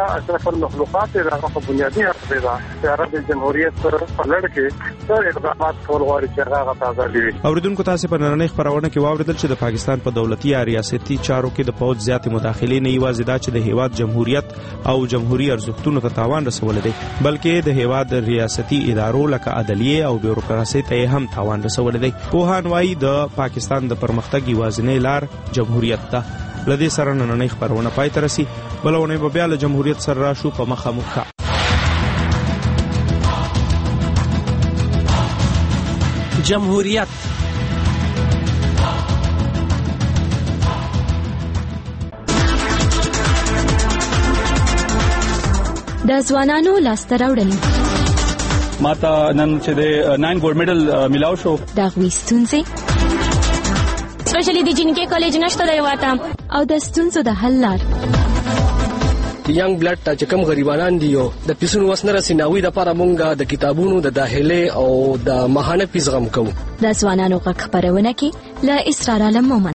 Speaker 16: خپل مخلوقات راغه بنیادی اصل دا چې د جمهوریت پر لړ کې ډېر اقدامات کول غواړي چې هغه تازه دي.
Speaker 1: اوریدونکو تاسو په نننۍ خبرونه کې واوریدل چې د پاکستان په دولتي یا ریاستي چارو کې د پوځ زیاتې مداخلې نه یوازې دا چې د هیواد جمهوریت او جمهوریت ارزښتونو ته تاوان رسول دي بلکې د هیواد ریاستي ادارو لکه عدلیه او بیوروکراسي ته هم تاوان رسول دي. پوهان وايي د پاکستان د پرمختګ یوازینی لار جمهوریت ده. لدې سره نننۍ خبرونه پای ته رسي. بلونه به بیا له جمهوریت سره راشو په مخامخ.
Speaker 20: جمهوریت
Speaker 6: د ځوانانو لاسته راوړنې
Speaker 18: ماته نن چې د 9 ګولډ میډل ملاو شو
Speaker 6: دا غوښتونځي
Speaker 19: سپیشلی د جنکې کالج نشته دی واته
Speaker 6: او د ستونزو د حل لار
Speaker 22: ینګ بلډ ته چې کوم غریبانان دي او د پیسونو وسنه رسیناوي د لپاره مونږه د کتابونو د داخله او د ماهانه پیسې غم کوو.
Speaker 6: د ځوانانو غږ خبرونه کې ل اسرار عالم مومن